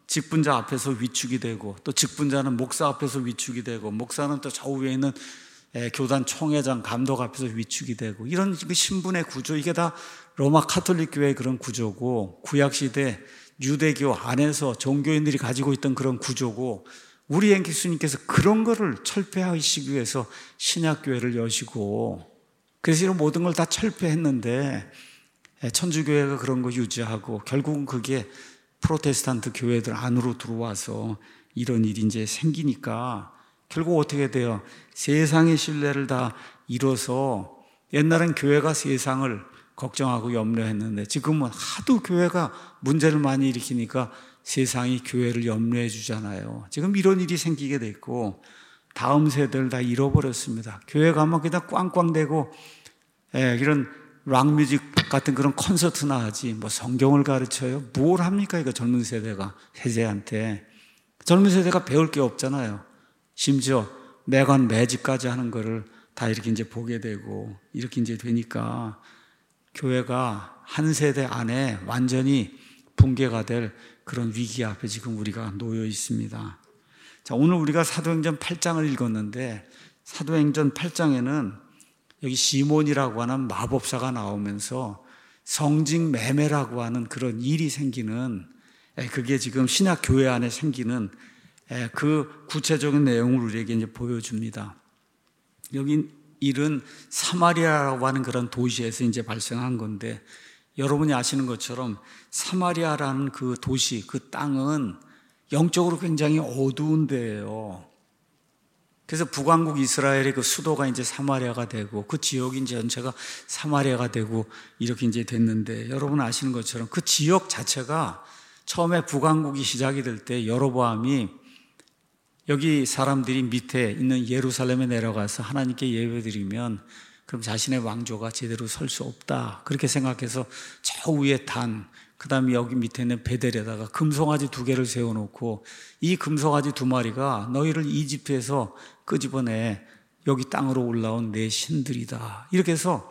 직분자 앞에서 위축이 되고, 또 직분자는 목사 앞에서 위축이 되고, 목사는 또 저 위에 있는 교단 총회장, 감독 앞에서 위축이 되고, 이런 신분의 구조, 이게 다 로마 카톨릭 교회의 그런 구조고, 구약시대 유대교 안에서 종교인들이 가지고 있던 그런 구조고, 우리 예수님께서 그런 거를 철폐하시기 위해서 신약교회를 여시고, 그래서 이런 모든 걸 다 철폐했는데, 천주교회가 그런 거 유지하고, 결국은 그게 프로테스탄트 교회들 안으로 들어와서 이런 일이 이제 생기니까, 결국 어떻게 돼요? 세상의 신뢰를 다 잃어서, 옛날엔 교회가 세상을 걱정하고 염려했는데, 지금은 하도 교회가 문제를 많이 일으키니까 세상이 교회를 염려해 주잖아요. 지금 이런 일이 생기게 됐고, 다음 세대를 다 잃어버렸습니다. 교회 가면 그냥 꽝꽝대고, 예, 이런 락뮤직 같은 그런 콘서트나 하지, 뭐 성경을 가르쳐요? 뭘 합니까? 이거 젊은 세대가, 세대한테. 젊은 세대가 배울 게 없잖아요. 심지어 매관 매집까지 하는 거를 다 이렇게 이제 보게 되고, 이렇게 이제 되니까 교회가 한 세대 안에 완전히 붕괴가 될 그런 위기 앞에 지금 우리가 놓여 있습니다. 자, 오늘 우리가 사도행전 팔 장을 읽었는데, 사도행전 팔 장에는 여기 시몬이라고 하는 마법사가 나오면서 성직 매매라고 하는 그런 일이 생기는, 그게 지금 신약 교회 안에 생기는 그 구체적인 내용을 우리에게 이제 보여줍니다. 여기 일은 사마리아라고 하는 그런 도시에서 이제 발생한 건데, 여러분이 아시는 것처럼 사마리아라는 그 도시, 그 땅은 영적으로 굉장히 어두운 데예요. 그래서 북왕국 이스라엘의 그 수도가 이제 사마리아가 되고, 그 지역이 이제 전체가 사마리아가 되고, 이렇게 이제 됐는데, 여러분 아시는 것처럼 그 지역 자체가 처음에 북왕국이 시작이 될 때 여로보암이 여기 사람들이 밑에 있는 예루살렘에 내려가서 하나님께 예배드리면 그럼 자신의 왕조가 제대로 설 수 없다, 그렇게 생각해서 저 위에 단, 그 다음에 여기 밑에 있는 베델에다가 금송아지 두 개를 세워놓고, 이 금송아지 두 마리가 너희를 이집트에서 끄집어내 여기 땅으로 올라온 내 신들이다, 이렇게 해서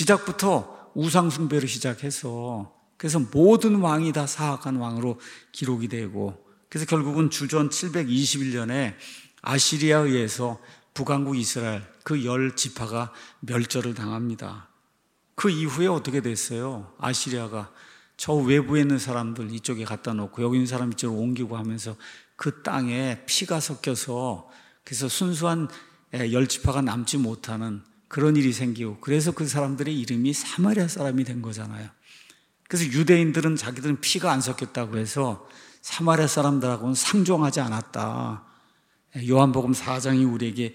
시작부터 우상숭배를 시작해서, 그래서 모든 왕이 다 사악한 왕으로 기록이 되고, 그래서 결국은 주전 칠백이십일 년에 아시리아에 의해서 북왕국 이스라엘 그 열 지파가 멸절을 당합니다. 그 이후에 어떻게 됐어요? 아시리아가 저 외부에 있는 사람들 이쪽에 갖다 놓고 여기 있는 사람 이쪽으로 옮기고 하면서 그 땅에 피가 섞여서, 그래서 순수한 열 지파가 남지 못하는 그런 일이 생기고, 그래서 그 사람들의 이름이 사마리아 사람이 된 거잖아요. 그래서 유대인들은 자기들은 피가 안 섞였다고 해서 사마리아 사람들하고는 상종하지 않았다, 요한복음 사 장이 우리에게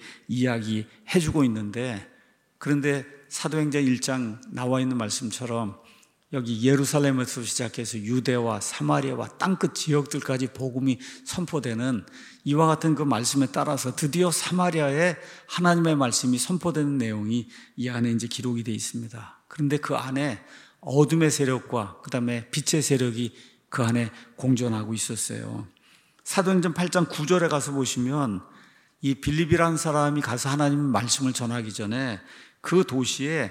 이야기해 주고 있는데, 그런데 사도행전 일 장 나와 있는 말씀처럼 여기 예루살렘에서 시작해서 유대와 사마리아와 땅끝 지역들까지 복음이 선포되는 이와 같은 그 말씀에 따라서 드디어 사마리아에 하나님의 말씀이 선포되는 내용이 이 안에 이제 기록이 되어 있습니다. 그런데 그 안에 어둠의 세력과 그 다음에 빛의 세력이 그 안에 공존하고 있었어요. 사도행전 팔 장 구 절에 가서 보시면 이 빌립이라는 사람이 가서 하나님의 말씀을 전하기 전에 그 도시에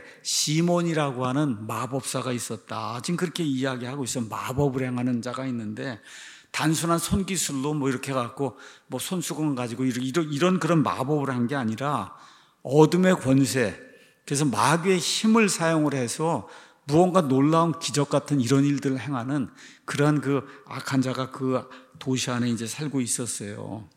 시몬이라고 하는 마법사가 있었다, 지금 그렇게 이야기하고 있어요. 마법을 행하는 자가 있는데, 단순한 손기술로 뭐 이렇게 갖고 뭐 손수건 가지고 이런, 이런 그런 마법을 한 게 아니라 어둠의 권세, 그래서 마귀의 힘을 사용을 해서 무언가 놀라운 기적 같은 이런 일들을 행하는 그러한 그 악한 자가 그 도시 안에 이제 살고 있었어요.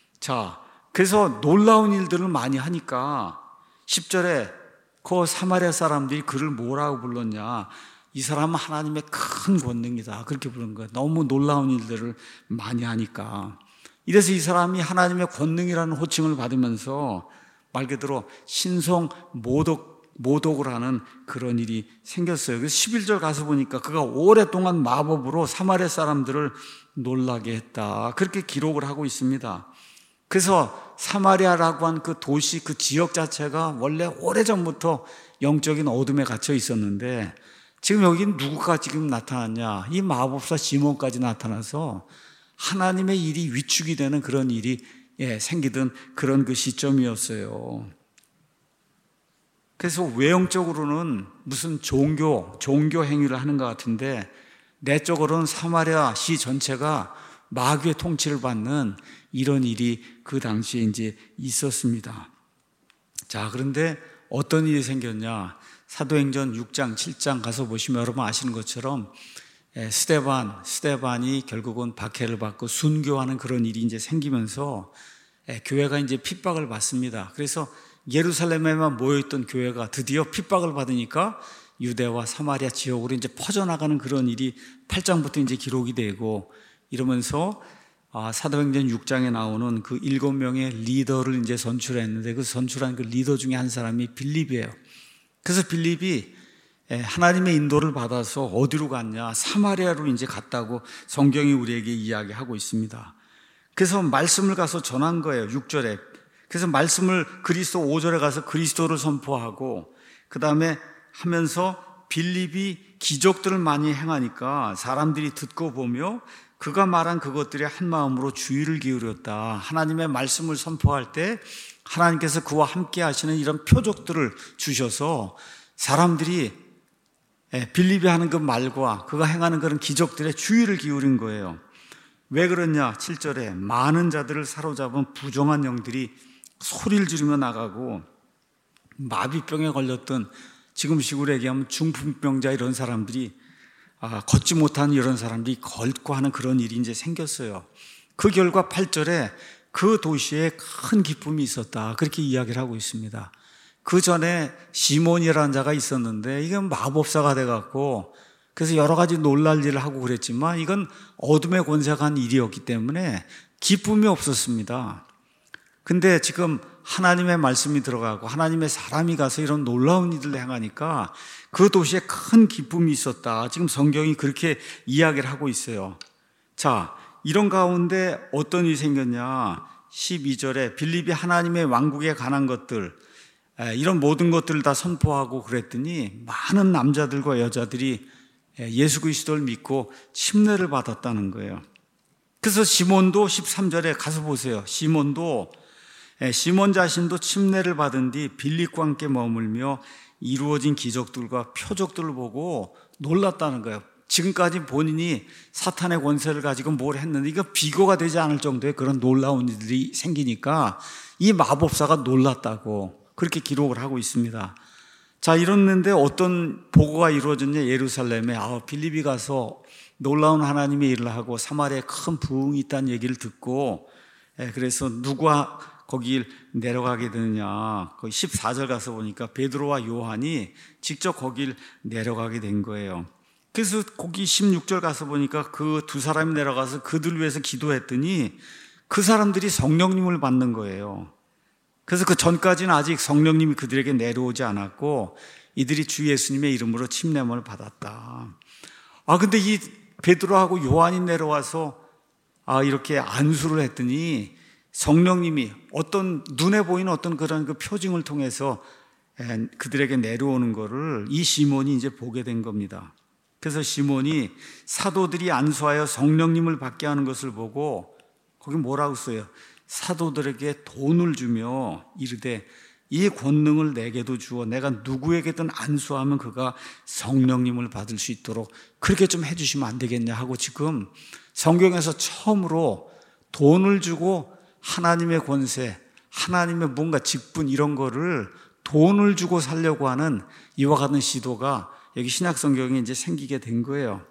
자, 그래서 놀라운 일들을 많이 하니까 십 절에 그 사마리아 사람들이 그를 뭐라고 불렀냐, 이 사람은 하나님의 큰 권능이다, 그렇게 부른 거예요. 너무 놀라운 일들을 많이 하니까. 이래서 이 사람이 하나님의 권능이라는 호칭을 받으면서 말 그대로 신성 모독, 모독을 하는 그런 일이 생겼어요. 그래서 십일 절 가서 보니까 그가 오랫동안 마법으로 사마리아 사람들을 놀라게 했다, 그렇게 기록을 하고 있습니다. 그래서 사마리아라고 한 그 도시, 그 지역 자체가 원래 오래전부터 영적인 어둠에 갇혀 있었는데, 지금 여기 누구가 지금 나타났냐, 이 마법사 시몬까지 나타나서 하나님의 일이 위축이 되는 그런 일이 예, 생기던 그런 그 시점이었어요. 그래서 외형적으로는 무슨 종교, 종교 행위를 하는 것 같은데, 내적으로는 사마리아 시 전체가 마귀의 통치를 받는 이런 일이 그 당시에 이제 있었습니다. 자, 그런데 어떤 일이 생겼냐? 사도행전 육 장, 칠 장 가서 보시면 여러분 아시는 것처럼 스데반, 스데반이 결국은 박해를 받고 순교하는 그런 일이 이제 생기면서 교회가 이제 핍박을 받습니다. 그래서 예루살렘에만 모여있던 교회가 드디어 핍박을 받으니까 유대와 사마리아 지역으로 이제 퍼져나가는 그런 일이 팔 장부터 이제 기록이 되고 이러면서 사도행전 육 장에 나오는 그 일곱 명의 리더를 이제 선출했는데 그 선출한 그 리더 중에 한 사람이 빌립이에요. 그래서 빌립이 하나님의 인도를 받아서 어디로 갔냐? 사마리아로 이제 갔다고 성경이 우리에게 이야기하고 있습니다. 그래서 말씀을 가서 전한 거예요. 육 절에. 그래서 말씀을 그리스도 오 절에 가서 그리스도를 선포하고 그 다음에 하면서 빌립이 기적들을 많이 행하니까 사람들이 듣고 보며 그가 말한 그것들이 한 마음으로 주의를 기울였다. 하나님의 말씀을 선포할 때 하나님께서 그와 함께 하시는 이런 표적들을 주셔서 사람들이 빌립이 하는 그 말과 그가 행하는 그런 기적들에 주의를 기울인 거예요. 왜 그러냐? 칠 절에 많은 자들을 사로잡은 부정한 영들이 소리를 지르며 나가고 마비병에 걸렸던 지금식으로 얘기하면 중풍병자 이런 사람들이 아, 걷지 못하는 이런 사람들이 걷고 하는 그런 일이 이제 생겼어요. 그 결과 팔 절에 그 도시에 큰 기쁨이 있었다. 그렇게 이야기를 하고 있습니다. 그 전에 시몬이라는 자가 있었는데 이건 마법사가 돼갖고 그래서 여러 가지 놀랄 일을 하고 그랬지만 이건 어둠의 권세가 한 일이었기 때문에 기쁨이 없었습니다. 근데 지금 하나님의 말씀이 들어가고 하나님의 사람이 가서 이런 놀라운 일을 행하니까 그 도시에 큰 기쁨이 있었다. 지금 성경이 그렇게 이야기를 하고 있어요. 자, 이런 가운데 어떤 일이 생겼냐? 십이 절에 빌립이 하나님의 왕국에 관한 것들 이런 모든 것들을 다 선포하고 그랬더니 많은 남자들과 여자들이 예수 그리스도를 믿고 침례를 받았다는 거예요. 그래서 시몬도 십삼 절에 가서 보세요. 시몬도 시몬 자신도 침례를 받은 뒤 빌립과 함께 머물며 이루어진 기적들과 표적들을 보고 놀랐다는 거예요. 지금까지 본인이 사탄의 권세를 가지고 뭘 했는데 이거 비교가 되지 않을 정도의 그런 놀라운 일들이 생기니까 이 마법사가 놀랐다고 그렇게 기록을 하고 있습니다. 자, 이랬는데 어떤 보고가 이루어졌냐? 예루살렘에 아, 빌립이 가서 놀라운 하나님의 일을 하고 사마리아에 큰 부흥이 있다는 얘기를 듣고 그래서 누가 거길 내려가게 되느냐? 거기 십사 절 가서 보니까 베드로와 요한이 직접 거길 내려가게 된 거예요. 그래서 거기 십육 절 가서 보니까 그 두 사람이 내려가서 그들 위해서 기도했더니 그 사람들이 성령님을 받는 거예요. 그래서 그 전까지는 아직 성령님이 그들에게 내려오지 않았고 이들이 주 예수님의 이름으로 침례를 받았다. 아, 근데 이 베드로하고 요한이 내려와서 아, 이렇게 안수를 했더니 성령님이 어떤 눈에 보이는 어떤 그런 그 표징을 통해서 그들에게 내려오는 거를 이 시몬이 이제 보게 된 겁니다. 그래서 시몬이 사도들이 안수하여 성령님을 받게 하는 것을 보고 거기 뭐라고 써요? 사도들에게 돈을 주며 이르되 이 권능을 내게도 주어 내가 누구에게든 안수하면 그가 성령님을 받을 수 있도록 그렇게 좀 해주시면 안 되겠냐 하고 지금 성경에서 처음으로 돈을 주고 하나님의 권세, 하나님의 뭔가 직분 이런 거를 돈을 주고 살려고 하는 이와 같은 시도가 여기 신약 성경에 이제 생기게 된 거예요.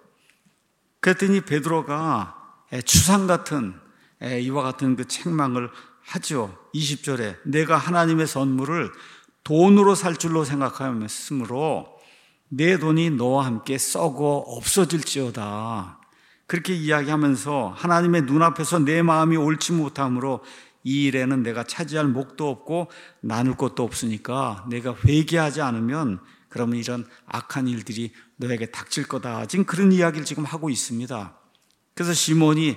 그랬더니 베드로가 추상 같은 이와 같은 그 책망을 하죠. 이십 절에 내가 하나님의 선물을 돈으로 살 줄로 생각하였으므로 내 돈이 너와 함께 썩어 없어질지어다. 그렇게 이야기하면서 하나님의 눈앞에서 내 마음이 옳지 못함으로 이 일에는 내가 차지할 목도 없고 나눌 것도 없으니까 내가 회개하지 않으면 그러면 이런 악한 일들이 너에게 닥칠 거다. 지금 그런 이야기를 지금 하고 있습니다. 그래서 시몬이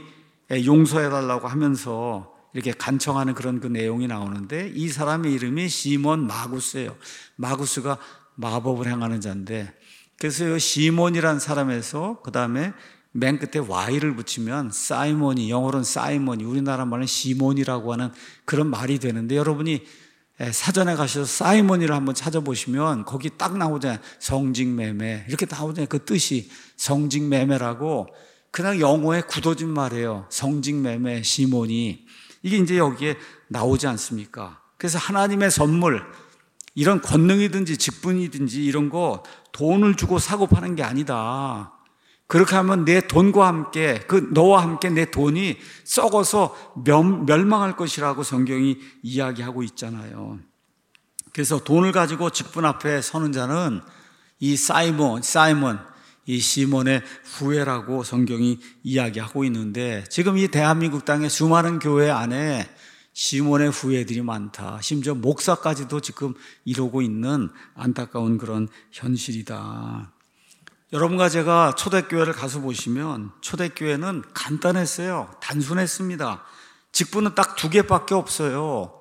용서해달라고 하면서 이렇게 간청하는 그런 그 내용이 나오는데 이 사람의 이름이 시몬 마구스예요. 마구스가 마법을 행하는 자인데 그래서 시몬이라는 사람에서 그 다음에 맨 끝에 Y를 붙이면 사이몬이, 영어로는 사이몬이, 우리나라 말은 시몬이라고 하는 그런 말이 되는데 여러분이 사전에 가셔서 사이몬이를 한번 찾아보시면 거기 딱 나오잖아요. 성직매매 이렇게 나오잖아요. 그 뜻이 성직매매라고 그냥 영어에 굳어진 말이에요. 성직매매, 시몬이. 이게 이제 여기에 나오지 않습니까? 그래서 하나님의 선물, 이런 권능이든지 직분이든지 이런 거 돈을 주고 사고 파는 게 아니다. 그렇게 하면 내 돈과 함께, 그 너와 함께 내 돈이 썩어서 멸망할 것이라고 성경이 이야기하고 있잖아요. 그래서 돈을 가지고 직분 앞에 서는 자는 이 사이몬, 사이몬, 이 시몬의 후예라고 성경이 이야기하고 있는데, 지금 이 대한민국 땅의 수많은 교회 안에 시몬의 후예들이 많다. 심지어 목사까지도 지금 이루고 있는 안타까운 그런 현실이다. 여러분과 제가 초대교회를 가서 보시면 초대교회는 간단했어요. 단순했습니다. 직분은 딱 두 개밖에 없어요.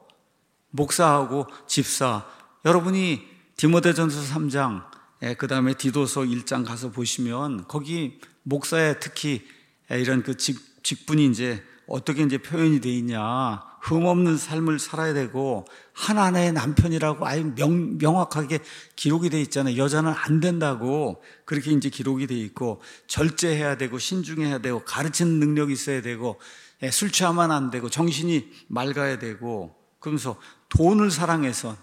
목사하고 집사. 여러분이 디모데전서 삼 장, 그 다음에 디도서 일 장 가서 보시면 거기 목사의 특히 이런 그 직, 직분이 이제 어떻게 이제 표현이 되어 있냐. 흠없는 삶을 살아야 되고 한 아내의 남편이라고 아예 명, 명확하게 기록이 되어 있잖아요. 여자는 안 된다고 그렇게 이제 기록이 되어 있고, 절제해야 되고 신중해야 되고 가르치는 능력이 있어야 되고 술 취하면 안 되고 정신이 맑아야 되고, 그러면서 돈을 사랑해서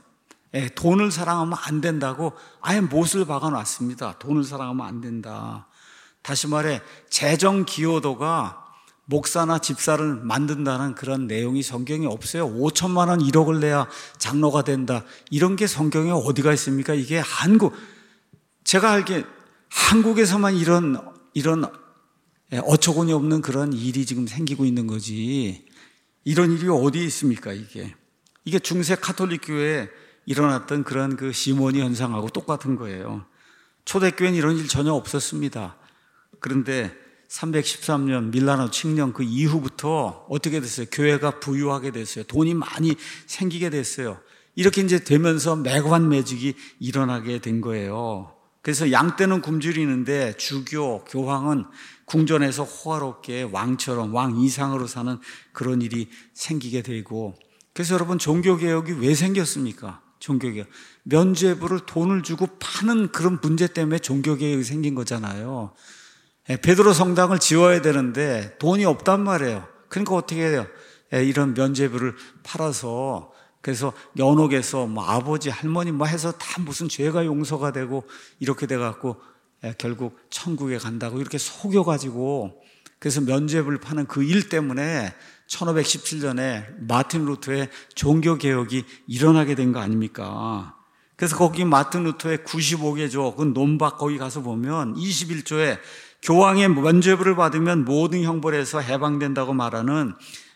돈을 사랑하면 안 된다고 아예 못을 박아놨습니다. 돈을 사랑하면 안 된다. 다시 말해 재정 기여도가 목사나 집사를 만든다는 그런 내용이 성경에 없어요. 오천만 원, 일억을 내야 장로가 된다. 이런 게 성경에 어디가 있습니까? 이게 한국, 제가 알기에 한국에서만 이런, 이런 어처구니 없는 그런 일이 지금 생기고 있는 거지. 이런 일이 어디에 있습니까, 이게? 이게 중세 카톨릭 교회에 일어났던 그런 그 시몬이 현상하고 똑같은 거예요. 초대교회는 이런 일 전혀 없었습니다. 그런데 삼백십삼 년 밀라노 칙령 그 이후부터 어떻게 됐어요? 교회가 부유하게 됐어요. 돈이 많이 생기게 됐어요. 이렇게 이제 되면서 매관매직이 일어나게 된 거예요. 그래서 양 떼는 굶주리는데 주교, 교황은 궁전에서 호화롭게 왕처럼 왕 이상으로 사는 그런 일이 생기게 되고, 그래서 여러분 종교개혁이 왜 생겼습니까? 종교개혁. 면죄부를 돈을 주고 파는 그런 문제 때문에 종교개혁이 생긴 거잖아요. 베드로 성당을 지어야 되는데 돈이 없단 말이에요. 그러니까 어떻게 해요? 이런 면죄부를 팔아서, 그래서 연옥에서 뭐 아버지, 할머니 뭐 해서 다 무슨 죄가 용서가 되고 이렇게 돼갖고 결국 천국에 간다고 이렇게 속여가지고, 그래서 면죄부를 파는 그 일 때문에 천오백십칠 년에 마틴 루터의 종교개혁이 일어나게 된 거 아닙니까? 그래서 거기 마틴 루터의 구십오 개조, 그 논박 거기 가서 보면 이십일 조에 교황의 면죄부를 받으면 모든 형벌에서 해방된다고 말하는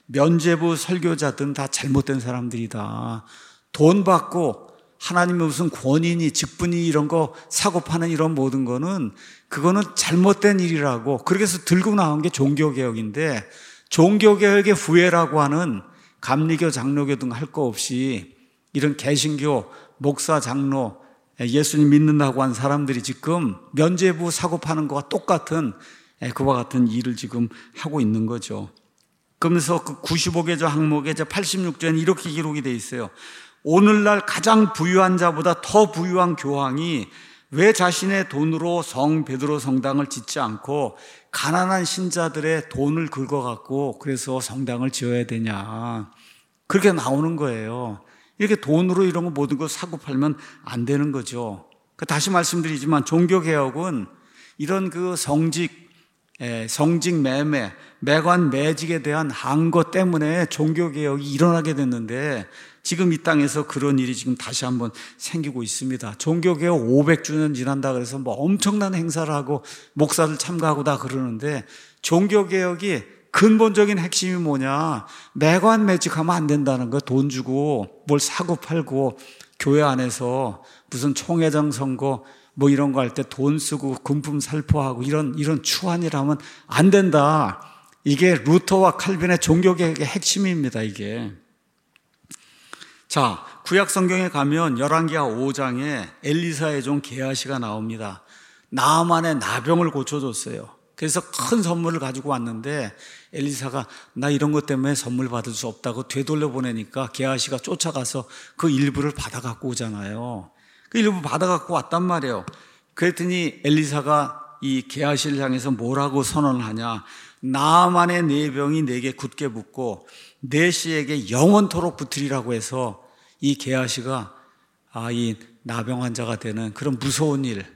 면죄부 설교자들은 다 잘못된 사람들이다. 돈 받고 하나님의 무슨 권위니 직분이 이런 거 사고 파는 이런 모든 거는 그거는 잘못된 일이라고, 그렇게 해서 들고 나온 게 종교개혁인데, 종교개혁의 후예라고 하는 감리교, 장로교 등 할 거 없이 이런 개신교, 목사, 장로, 예수님 믿는다고 한 사람들이 지금 면죄부 사고 파는 거와 똑같은 그와 같은 일을 지금 하고 있는 거죠. 그러면서 그 구십오 개조 항목에 팔십육 조에는 이렇게 기록이 돼 있어요. 오늘날 가장 부유한 자보다 더 부유한 교황이 왜 자신의 돈으로 성 베드로 성당을 짓지 않고 가난한 신자들의 돈을 긁어갖고 그래서 성당을 지어야 되냐. 그렇게 나오는 거예요. 이렇게 돈으로 이런 거 모든 거 사고 팔면 안 되는 거죠. 다시 말씀드리지만 종교개혁은 이런 그 성직, 성직 매매, 매관 매직에 대한 항거 때문에 종교개혁이 일어나게 됐는데, 지금 이 땅에서 그런 일이 지금 다시 한번 생기고 있습니다. 종교개혁 오백 주년 지난다 그래서 뭐 엄청난 행사를 하고 목사들 참가하고 다 그러는데, 종교개혁이 근본적인 핵심이 뭐냐? 매관 매직하면 안 된다는 거. 돈 주고 뭘 사고 팔고 교회 안에서 무슨 총회장 선거 뭐 이런 거 할 때 돈 쓰고 금품 살포하고 이런 이런 추한 일 하면 안 된다. 이게 루터와 칼빈의 종교개혁의 핵심입니다, 이게. 자, 구약 성경에 가면 열왕기하 오 장에 엘리사의 종 게하시가 나옵니다. 나아만의 나병을 고쳐줬어요. 그래서 큰 선물을 가지고 왔는데 엘리사가 나 이런 것 때문에 선물 받을 수 없다고 되돌려 보내니까 게하시가 쫓아가서 그 일부를 받아 갖고 오잖아요. 그 일부 받아 갖고 왔단 말이에요. 그랬더니 엘리사가 이 게하시를 향해서 뭐라고 선언하냐? 나만의 네 병이 내게 굳게 붙고 내 씨에게 영원토록 붙으리라고 해서 이 게하시가 아, 이 나병 환자가 되는 그런 무서운 일,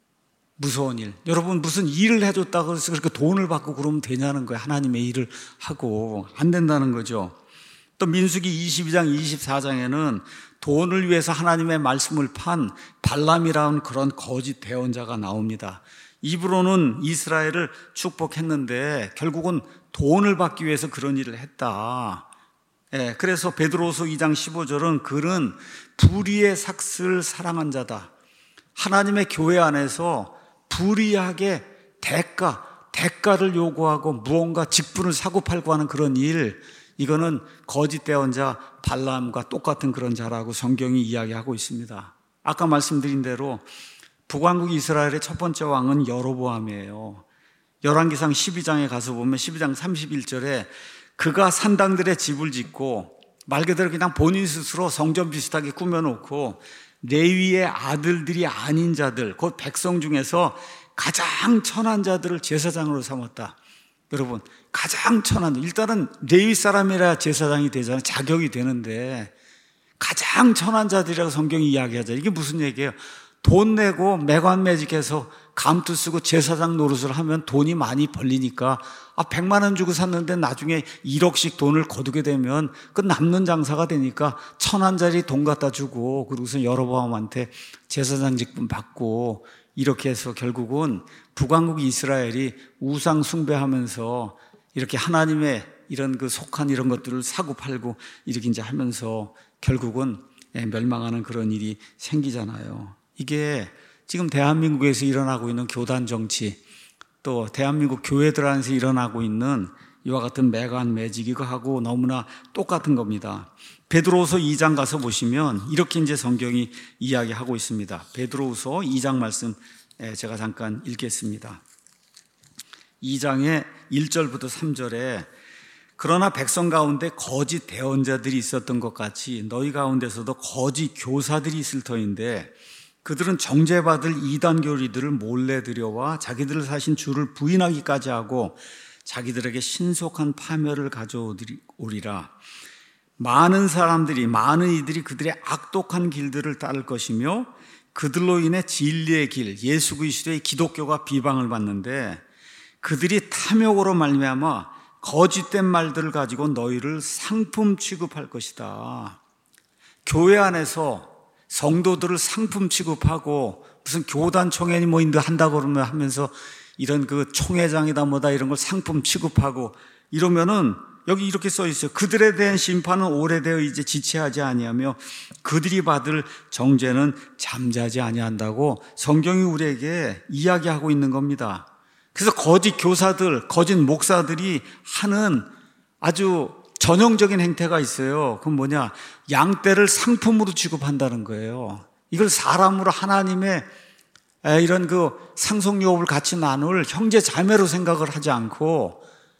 무서운 일. 여러분, 무슨 일을 해줬다고 해서 그렇게 돈을 받고 그러면 되냐는 거예요. 하나님의 일을 하고 안 된다는 거죠. 또 민수기 이십이 장 이십사 장에는 돈을 위해서 하나님의 말씀을 판 발람이라는 그런 거짓 대언자가 나옵니다. 입으로는 이스라엘을 축복했는데 결국은 돈을 받기 위해서 그런 일을 했다. 예, 그래서 베드로후서 이 장 십오 절은 그는 불의의 삭슬을 사랑한 자다. 하나님의 교회 안에서 불의하게 대가, 대가를 요구하고 무언가 직분을 사고팔고 하는 그런 일, 이거는 거짓 대언자 발람과 똑같은 그런 자라고 성경이 이야기하고 있습니다. 아까 말씀드린 대로 북왕국 이스라엘의 첫 번째 왕은 여로보암이에요. 열왕기상 십이 장에 가서 보면 십이 장 삼십일 절에 그가 산당들의 집을 짓고 말 그대로 그냥 본인 스스로 성전 비슷하게 꾸며놓고 레위의 아들들이 아닌 자들, 곧 백성 중에서 가장 천한 자들을 제사장으로 삼았다. 여러분, 가장 천한, 일단은 레위 사람이라 제사장이 되잖아요. 자격이 되는데 가장 천한 자들이라고 성경이 이야기하죠. 이게 무슨 얘기예요? 돈 내고 매관매직해서 감투 쓰고 제사장 노릇을 하면 돈이 많이 벌리니까 아, 백만 원 주고 샀는데 나중에 일억씩 돈을 거두게 되면 그 남는 장사가 되니까 천한짜리 돈 갖다 주고 그러고서 여로보암한테 제사장 직분 받고 이렇게 해서 결국은 북왕국 이스라엘이 우상 숭배하면서 이렇게 하나님의 이런 그 속한 이런 것들을 사고 팔고 이렇게 이제 하면서 결국은 멸망하는 그런 일이 생기잖아요. 이게 지금 대한민국에서 일어나고 있는 교단 정치, 또 대한민국 교회들 안에서 일어나고 있는 이와 같은 매관 매직이하고 너무나 똑같은 겁니다. 베드로후서 이 장 가서 보시면 이렇게 이제 성경이 이야기하고 있습니다. 베드로후서 이 장 말씀 제가 잠깐 읽겠습니다. 이 장의 일 절부터 삼 절에 그러나 백성 가운데 거짓 대언자들이 있었던 것 같이 너희 가운데서도 거짓 교사들이 있을 터인데 그들은 정죄받을 이단 교리들을 몰래 들여와 자기들을 사신 주를 부인하기까지 하고 자기들에게 신속한 파멸을 가져오리라. 많은 사람들이, 많은 이들이 그들의 악독한 길들을 따를 것이며 그들로 인해 진리의 길, 예수 그리스도의 기독교가 비방을 받는데 그들이 탐욕으로 말미암아 거짓된 말들을 가지고 너희를 상품 취급할 것이다. 교회 안에서 성도들을 상품 취급하고 무슨 교단 총회니 뭐 인도 한다고 그러면 하면서 이런 그 총회장이다 뭐다 이런 걸 상품 취급하고 이러면은 여기 이렇게 써 있어요. 그들에 대한 심판은 오래되어 이제 지체하지 아니하며 그들이 받을 정죄는 잠자지 아니한다고 성경이 우리에게 이야기하고 있는 겁니다. 그래서 거짓 교사들, 거짓 목사들이 하는 아주 전형적인 행태가 있어요. 그건 뭐냐? 양떼를 상품으로 취급한다는 거예요. 이걸 사람으로 하나님의 이런 그 상속유업을 같이 나눌 형제 자매로 생각을 하지 않고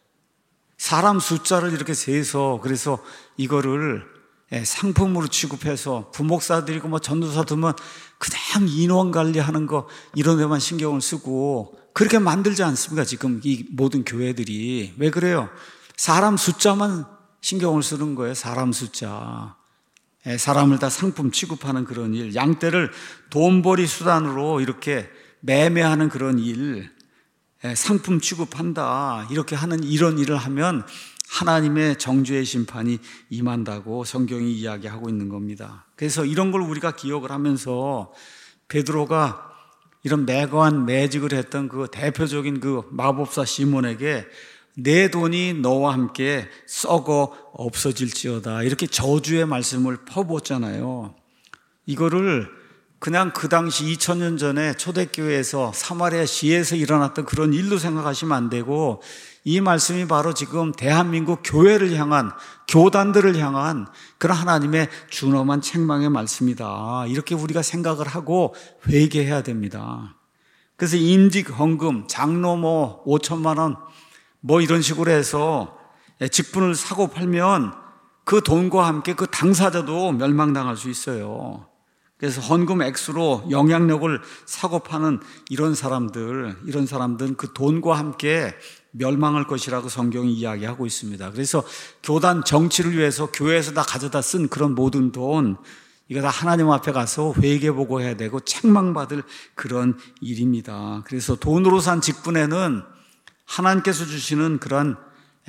사람 숫자를 이렇게 세서 그래서 이거를 상품으로 취급해서 부목사들이고 뭐 전도사들은 그냥 인원 관리하는 거 이런 데만 신경을 쓰고 그렇게 만들지 않습니까? 지금 이 모든 교회들이. 왜 그래요? 사람 숫자만 신경을 쓰는 거예요. 사람 숫자. 사람을 다 상품 취급하는 그런 일, 양떼를 돈벌이 수단으로 이렇게 매매하는 그런 일, 상품 취급한다 이렇게 하는 이런 일을 하면 하나님의 정죄의 심판이 임한다고 성경이 이야기하고 있는 겁니다. 그래서 이런 걸 우리가 기억을 하면서 베드로가 이런 매관 매직을 했던 그 대표적인 그 마법사 시몬에게 내 돈이 너와 함께 썩어 없어질지어다 이렇게 저주의 말씀을 퍼부었잖아요. 이거를 그냥 그 당시 이천 년 전에 초대교회에서 사마리아 시에서 일어났던 그런 일로 생각하시면 안 되고 이 말씀이 바로 지금 대한민국 교회를 향한 교단들을 향한 그런 하나님의 준엄한 책망의 말씀이다. 이렇게 우리가 생각을 하고 회개해야 됩니다. 그래서 임직 헌금, 장로 뭐 오천만 원 뭐 이런 식으로 해서 직분을 사고 팔면 그 돈과 함께 그 당사자도 멸망당할 수 있어요. 그래서 헌금 액수로 영향력을 사고 파는 이런 사람들, 이런 사람들은 그 돈과 함께 멸망할 것이라고 성경이 이야기하고 있습니다. 그래서 교단 정치를 위해서 교회에서 다 가져다 쓴 그런 모든 돈, 이거 다 하나님 앞에 가서 회개보고 해야 되고 책망받을 그런 일입니다. 그래서 돈으로 산 직분에는 하나님께서 주시는 그런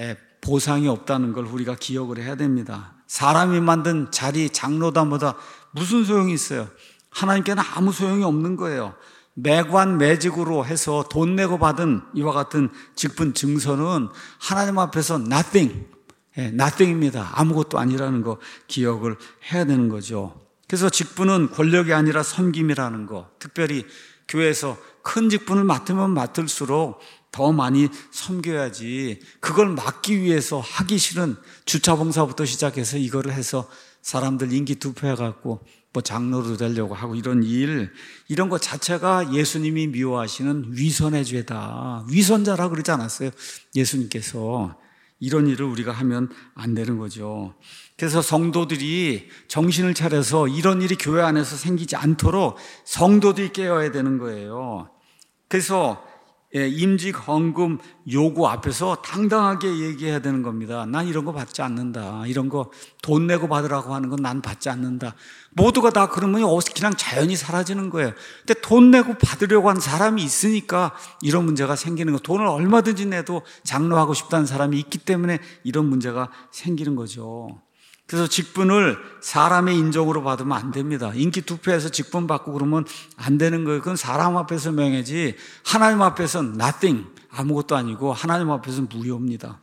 보상이 없다는 걸 우리가 기억을 해야 됩니다. 사람이 만든 자리, 장로다 뭐다 무슨 소용이 있어요? 하나님께는 아무 소용이 없는 거예요. 매관 매직으로 해서 돈 내고 받은 이와 같은 직분 증서는 하나님 앞에서 nothing, nothing입니다. 아무것도 아니라는 거 기억을 해야 되는 거죠. 그래서 직분은 권력이 아니라 섬김이라는 거, 특별히 교회에서 큰 직분을 맡으면 맡을수록 더 많이 섬겨야지, 그걸 맡기 위해서 하기 싫은 주차봉사부터 시작해서 이거를 해서 사람들 인기 투표해갖고 뭐 장로로 되려고 하고 이런 일, 이런 것 자체가 예수님이 미워하시는 위선의 죄다. 위선자라 그러지 않았어요? 예수님께서. 이런 일을 우리가 하면 안 되는 거죠. 그래서 성도들이 정신을 차려서 이런 일이 교회 안에서 생기지 않도록 성도들이 깨어야 되는 거예요. 그래서 임직 헌금 요구 앞에서 당당하게 얘기해야 되는 겁니다. 난 이런 거 받지 않는다. 이런 거 돈 내고 받으라고 하는 건 난 받지 않는다. 모두가 다 그러면 그냥 자연히 사라지는 거예요. 근데 돈 내고 받으려고 하는 사람이 있으니까 이런 문제가 생기는 거예요. 돈을 얼마든지 내도 장로하고 싶다는 사람이 있기 때문에 이런 문제가 생기는 거죠. 그래서 직분을 사람의 인정으로 받으면 안 됩니다. 인기 투표해서 직분 받고 그러면 안 되는 거예요. 그건 사람 앞에서 명예지 하나님 앞에서는 nothing, 아무것도 아니고 하나님 앞에서는 무효입니다.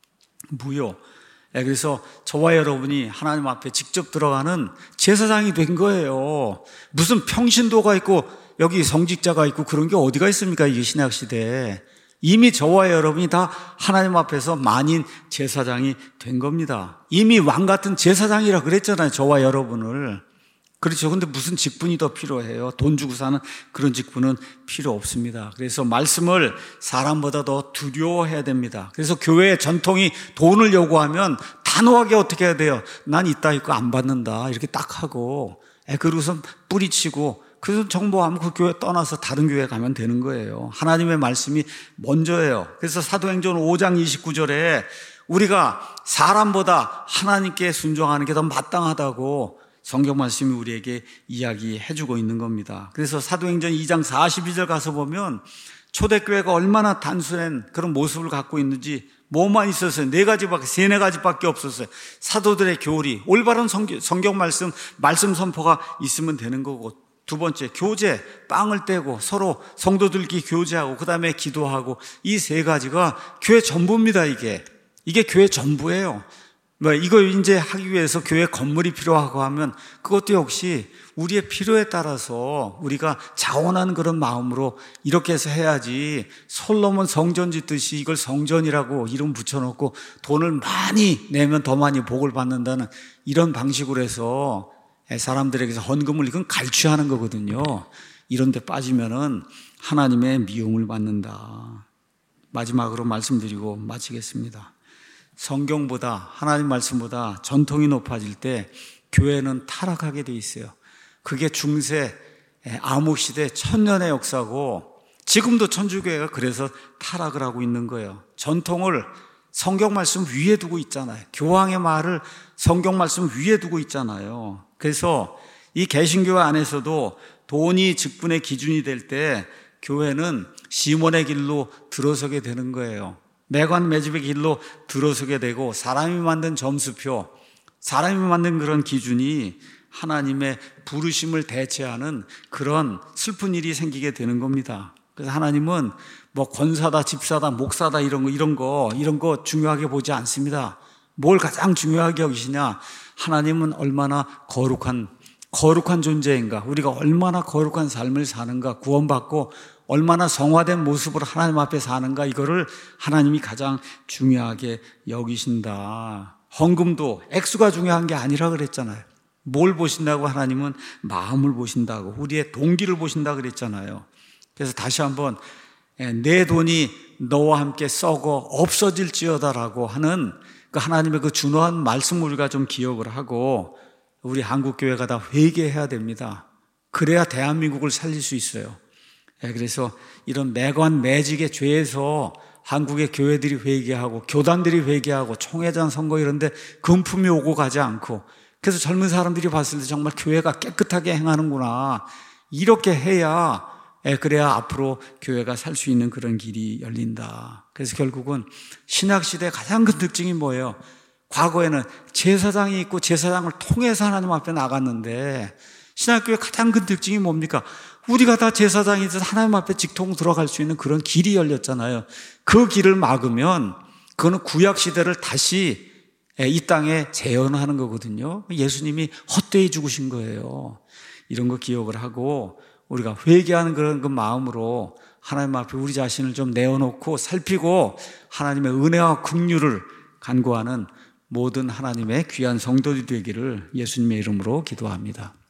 무효. 그래서 저와 여러분이 하나님 앞에 직접 들어가는 제사장이 된 거예요. 무슨 평신도가 있고 여기 성직자가 있고 그런 게 어디가 있습니까? 이게 신약 시대에. 이미 저와 여러분이 다 하나님 앞에서 만인 제사장이 된 겁니다. 이미 왕 같은 제사장이라 그랬잖아요, 저와 여러분을. 그렇죠. 근데 무슨 직분이 더 필요해요? 돈 주고 사는 그런 직분은 필요 없습니다. 그래서 말씀을 사람보다 더 두려워해야 됩니다. 그래서 교회의 전통이 돈을 요구하면 단호하게 어떻게 해야 돼요? 난 이따 있고 안 받는다. 이렇게 딱 하고, 그러고서 뿌리치고, 그래서 정보하면 그 교회 떠나서 다른 교회 가면 되는 거예요. 하나님의 말씀이 먼저예요. 그래서 사도행전 오 장 이십구 절에 우리가 사람보다 하나님께 순종하는 게 더 마땅하다고 성경 말씀이 우리에게 이야기해주고 있는 겁니다. 그래서 사도행전 이 장 사십이 절 가서 보면 초대교회가 얼마나 단순한 그런 모습을 갖고 있는지, 뭐만 있었어요? 네 가지밖에, 세네 가지밖에 없었어요. 사도들의 교리, 올바른 성경, 성경 말씀, 말씀 선포가 있으면 되는 거고, 두 번째, 교제, 빵을 떼고 서로 성도들끼리 교제하고 그 다음에 기도하고, 이 세 가지가 교회 전부입니다. 이게 이게 교회 전부예요. 뭐 이거 이제 하기 위해서 교회 건물이 필요하고 하면 그것도 역시 우리의 필요에 따라서 우리가 자원하는 그런 마음으로 이렇게 해서 해야지, 솔로몬 성전 짓듯이 이걸 성전이라고 이름 붙여놓고 돈을 많이 내면 더 많이 복을 받는다는 이런 방식으로 해서 사람들에게서 헌금을, 이건 갈취하는 거거든요. 이런 데 빠지면은 하나님의 미움을 받는다. 마지막으로 말씀드리고 마치겠습니다. 성경보다, 하나님 말씀보다 전통이 높아질 때 교회는 타락하게 돼 있어요. 그게 중세 암흑시대 천년의 역사고, 지금도 천주교회가 그래서 타락을 하고 있는 거예요. 전통을 성경 말씀 위에 두고 있잖아요. 교황의 말을 성경 말씀 위에 두고 있잖아요. 그래서 이 개신교회 안에서도 돈이 직분의 기준이 될 때 교회는 시몬의 길로 들어서게 되는 거예요. 매관 매집의 길로 들어서게 되고, 사람이 만든 점수표, 사람이 만든 그런 기준이 하나님의 부르심을 대체하는 그런 슬픈 일이 생기게 되는 겁니다. 그래서 하나님은 뭐 권사다, 집사다, 목사다 이런 거 이런 거 이런 거 중요하게 보지 않습니다. 뭘 가장 중요하게 여기시냐? 하나님은 얼마나 거룩한 거룩한 존재인가, 우리가 얼마나 거룩한 삶을 사는가, 구원받고 얼마나 성화된 모습으로 하나님 앞에 사는가, 이거를 하나님이 가장 중요하게 여기신다. 헌금도 액수가 중요한 게 아니라 그랬잖아요. 뭘 보신다고? 하나님은 마음을 보신다고, 우리의 동기를 보신다 그랬잖아요. 그래서 다시 한번 내 돈이 너와 함께 썩어 없어질지어다라고 하는 그 하나님의 그 준호한 말씀을 우리가 좀 기억을 하고 우리 한국교회가 다 회개해야 됩니다. 그래야 대한민국을 살릴 수 있어요. 예, 그래서 이런 매관 매직의 죄에서 한국의 교회들이 회개하고 교단들이 회개하고 총회장 선거 이런 데 금품이 오고 가지 않고, 그래서 젊은 사람들이 봤을 때 정말 교회가 깨끗하게 행하는구나, 이렇게 해야, 예, 그래야 앞으로 교회가 살 수 있는 그런 길이 열린다. 그래서 결국은 신약시대의 가장 큰 특징이 뭐예요? 과거에는 제사장이 있고 제사장을 통해서 하나님 앞에 나갔는데, 신약교회의 가장 큰 특징이 뭡니까? 우리가 다 제사장이 돼서 하나님 앞에 직통 들어갈 수 있는 그런 길이 열렸잖아요. 그 길을 막으면 그거는 구약시대를 다시 이 땅에 재현하는 거거든요. 예수님이 헛되이 죽으신 거예요. 이런 거 기억을 하고 우리가 회개하는 그런 그 마음으로 하나님 앞에 우리 자신을 좀 내어놓고 살피고 하나님의 은혜와 긍휼을 간구하는 모든 하나님의 귀한 성도들이 되기를 예수님의 이름으로 기도합니다.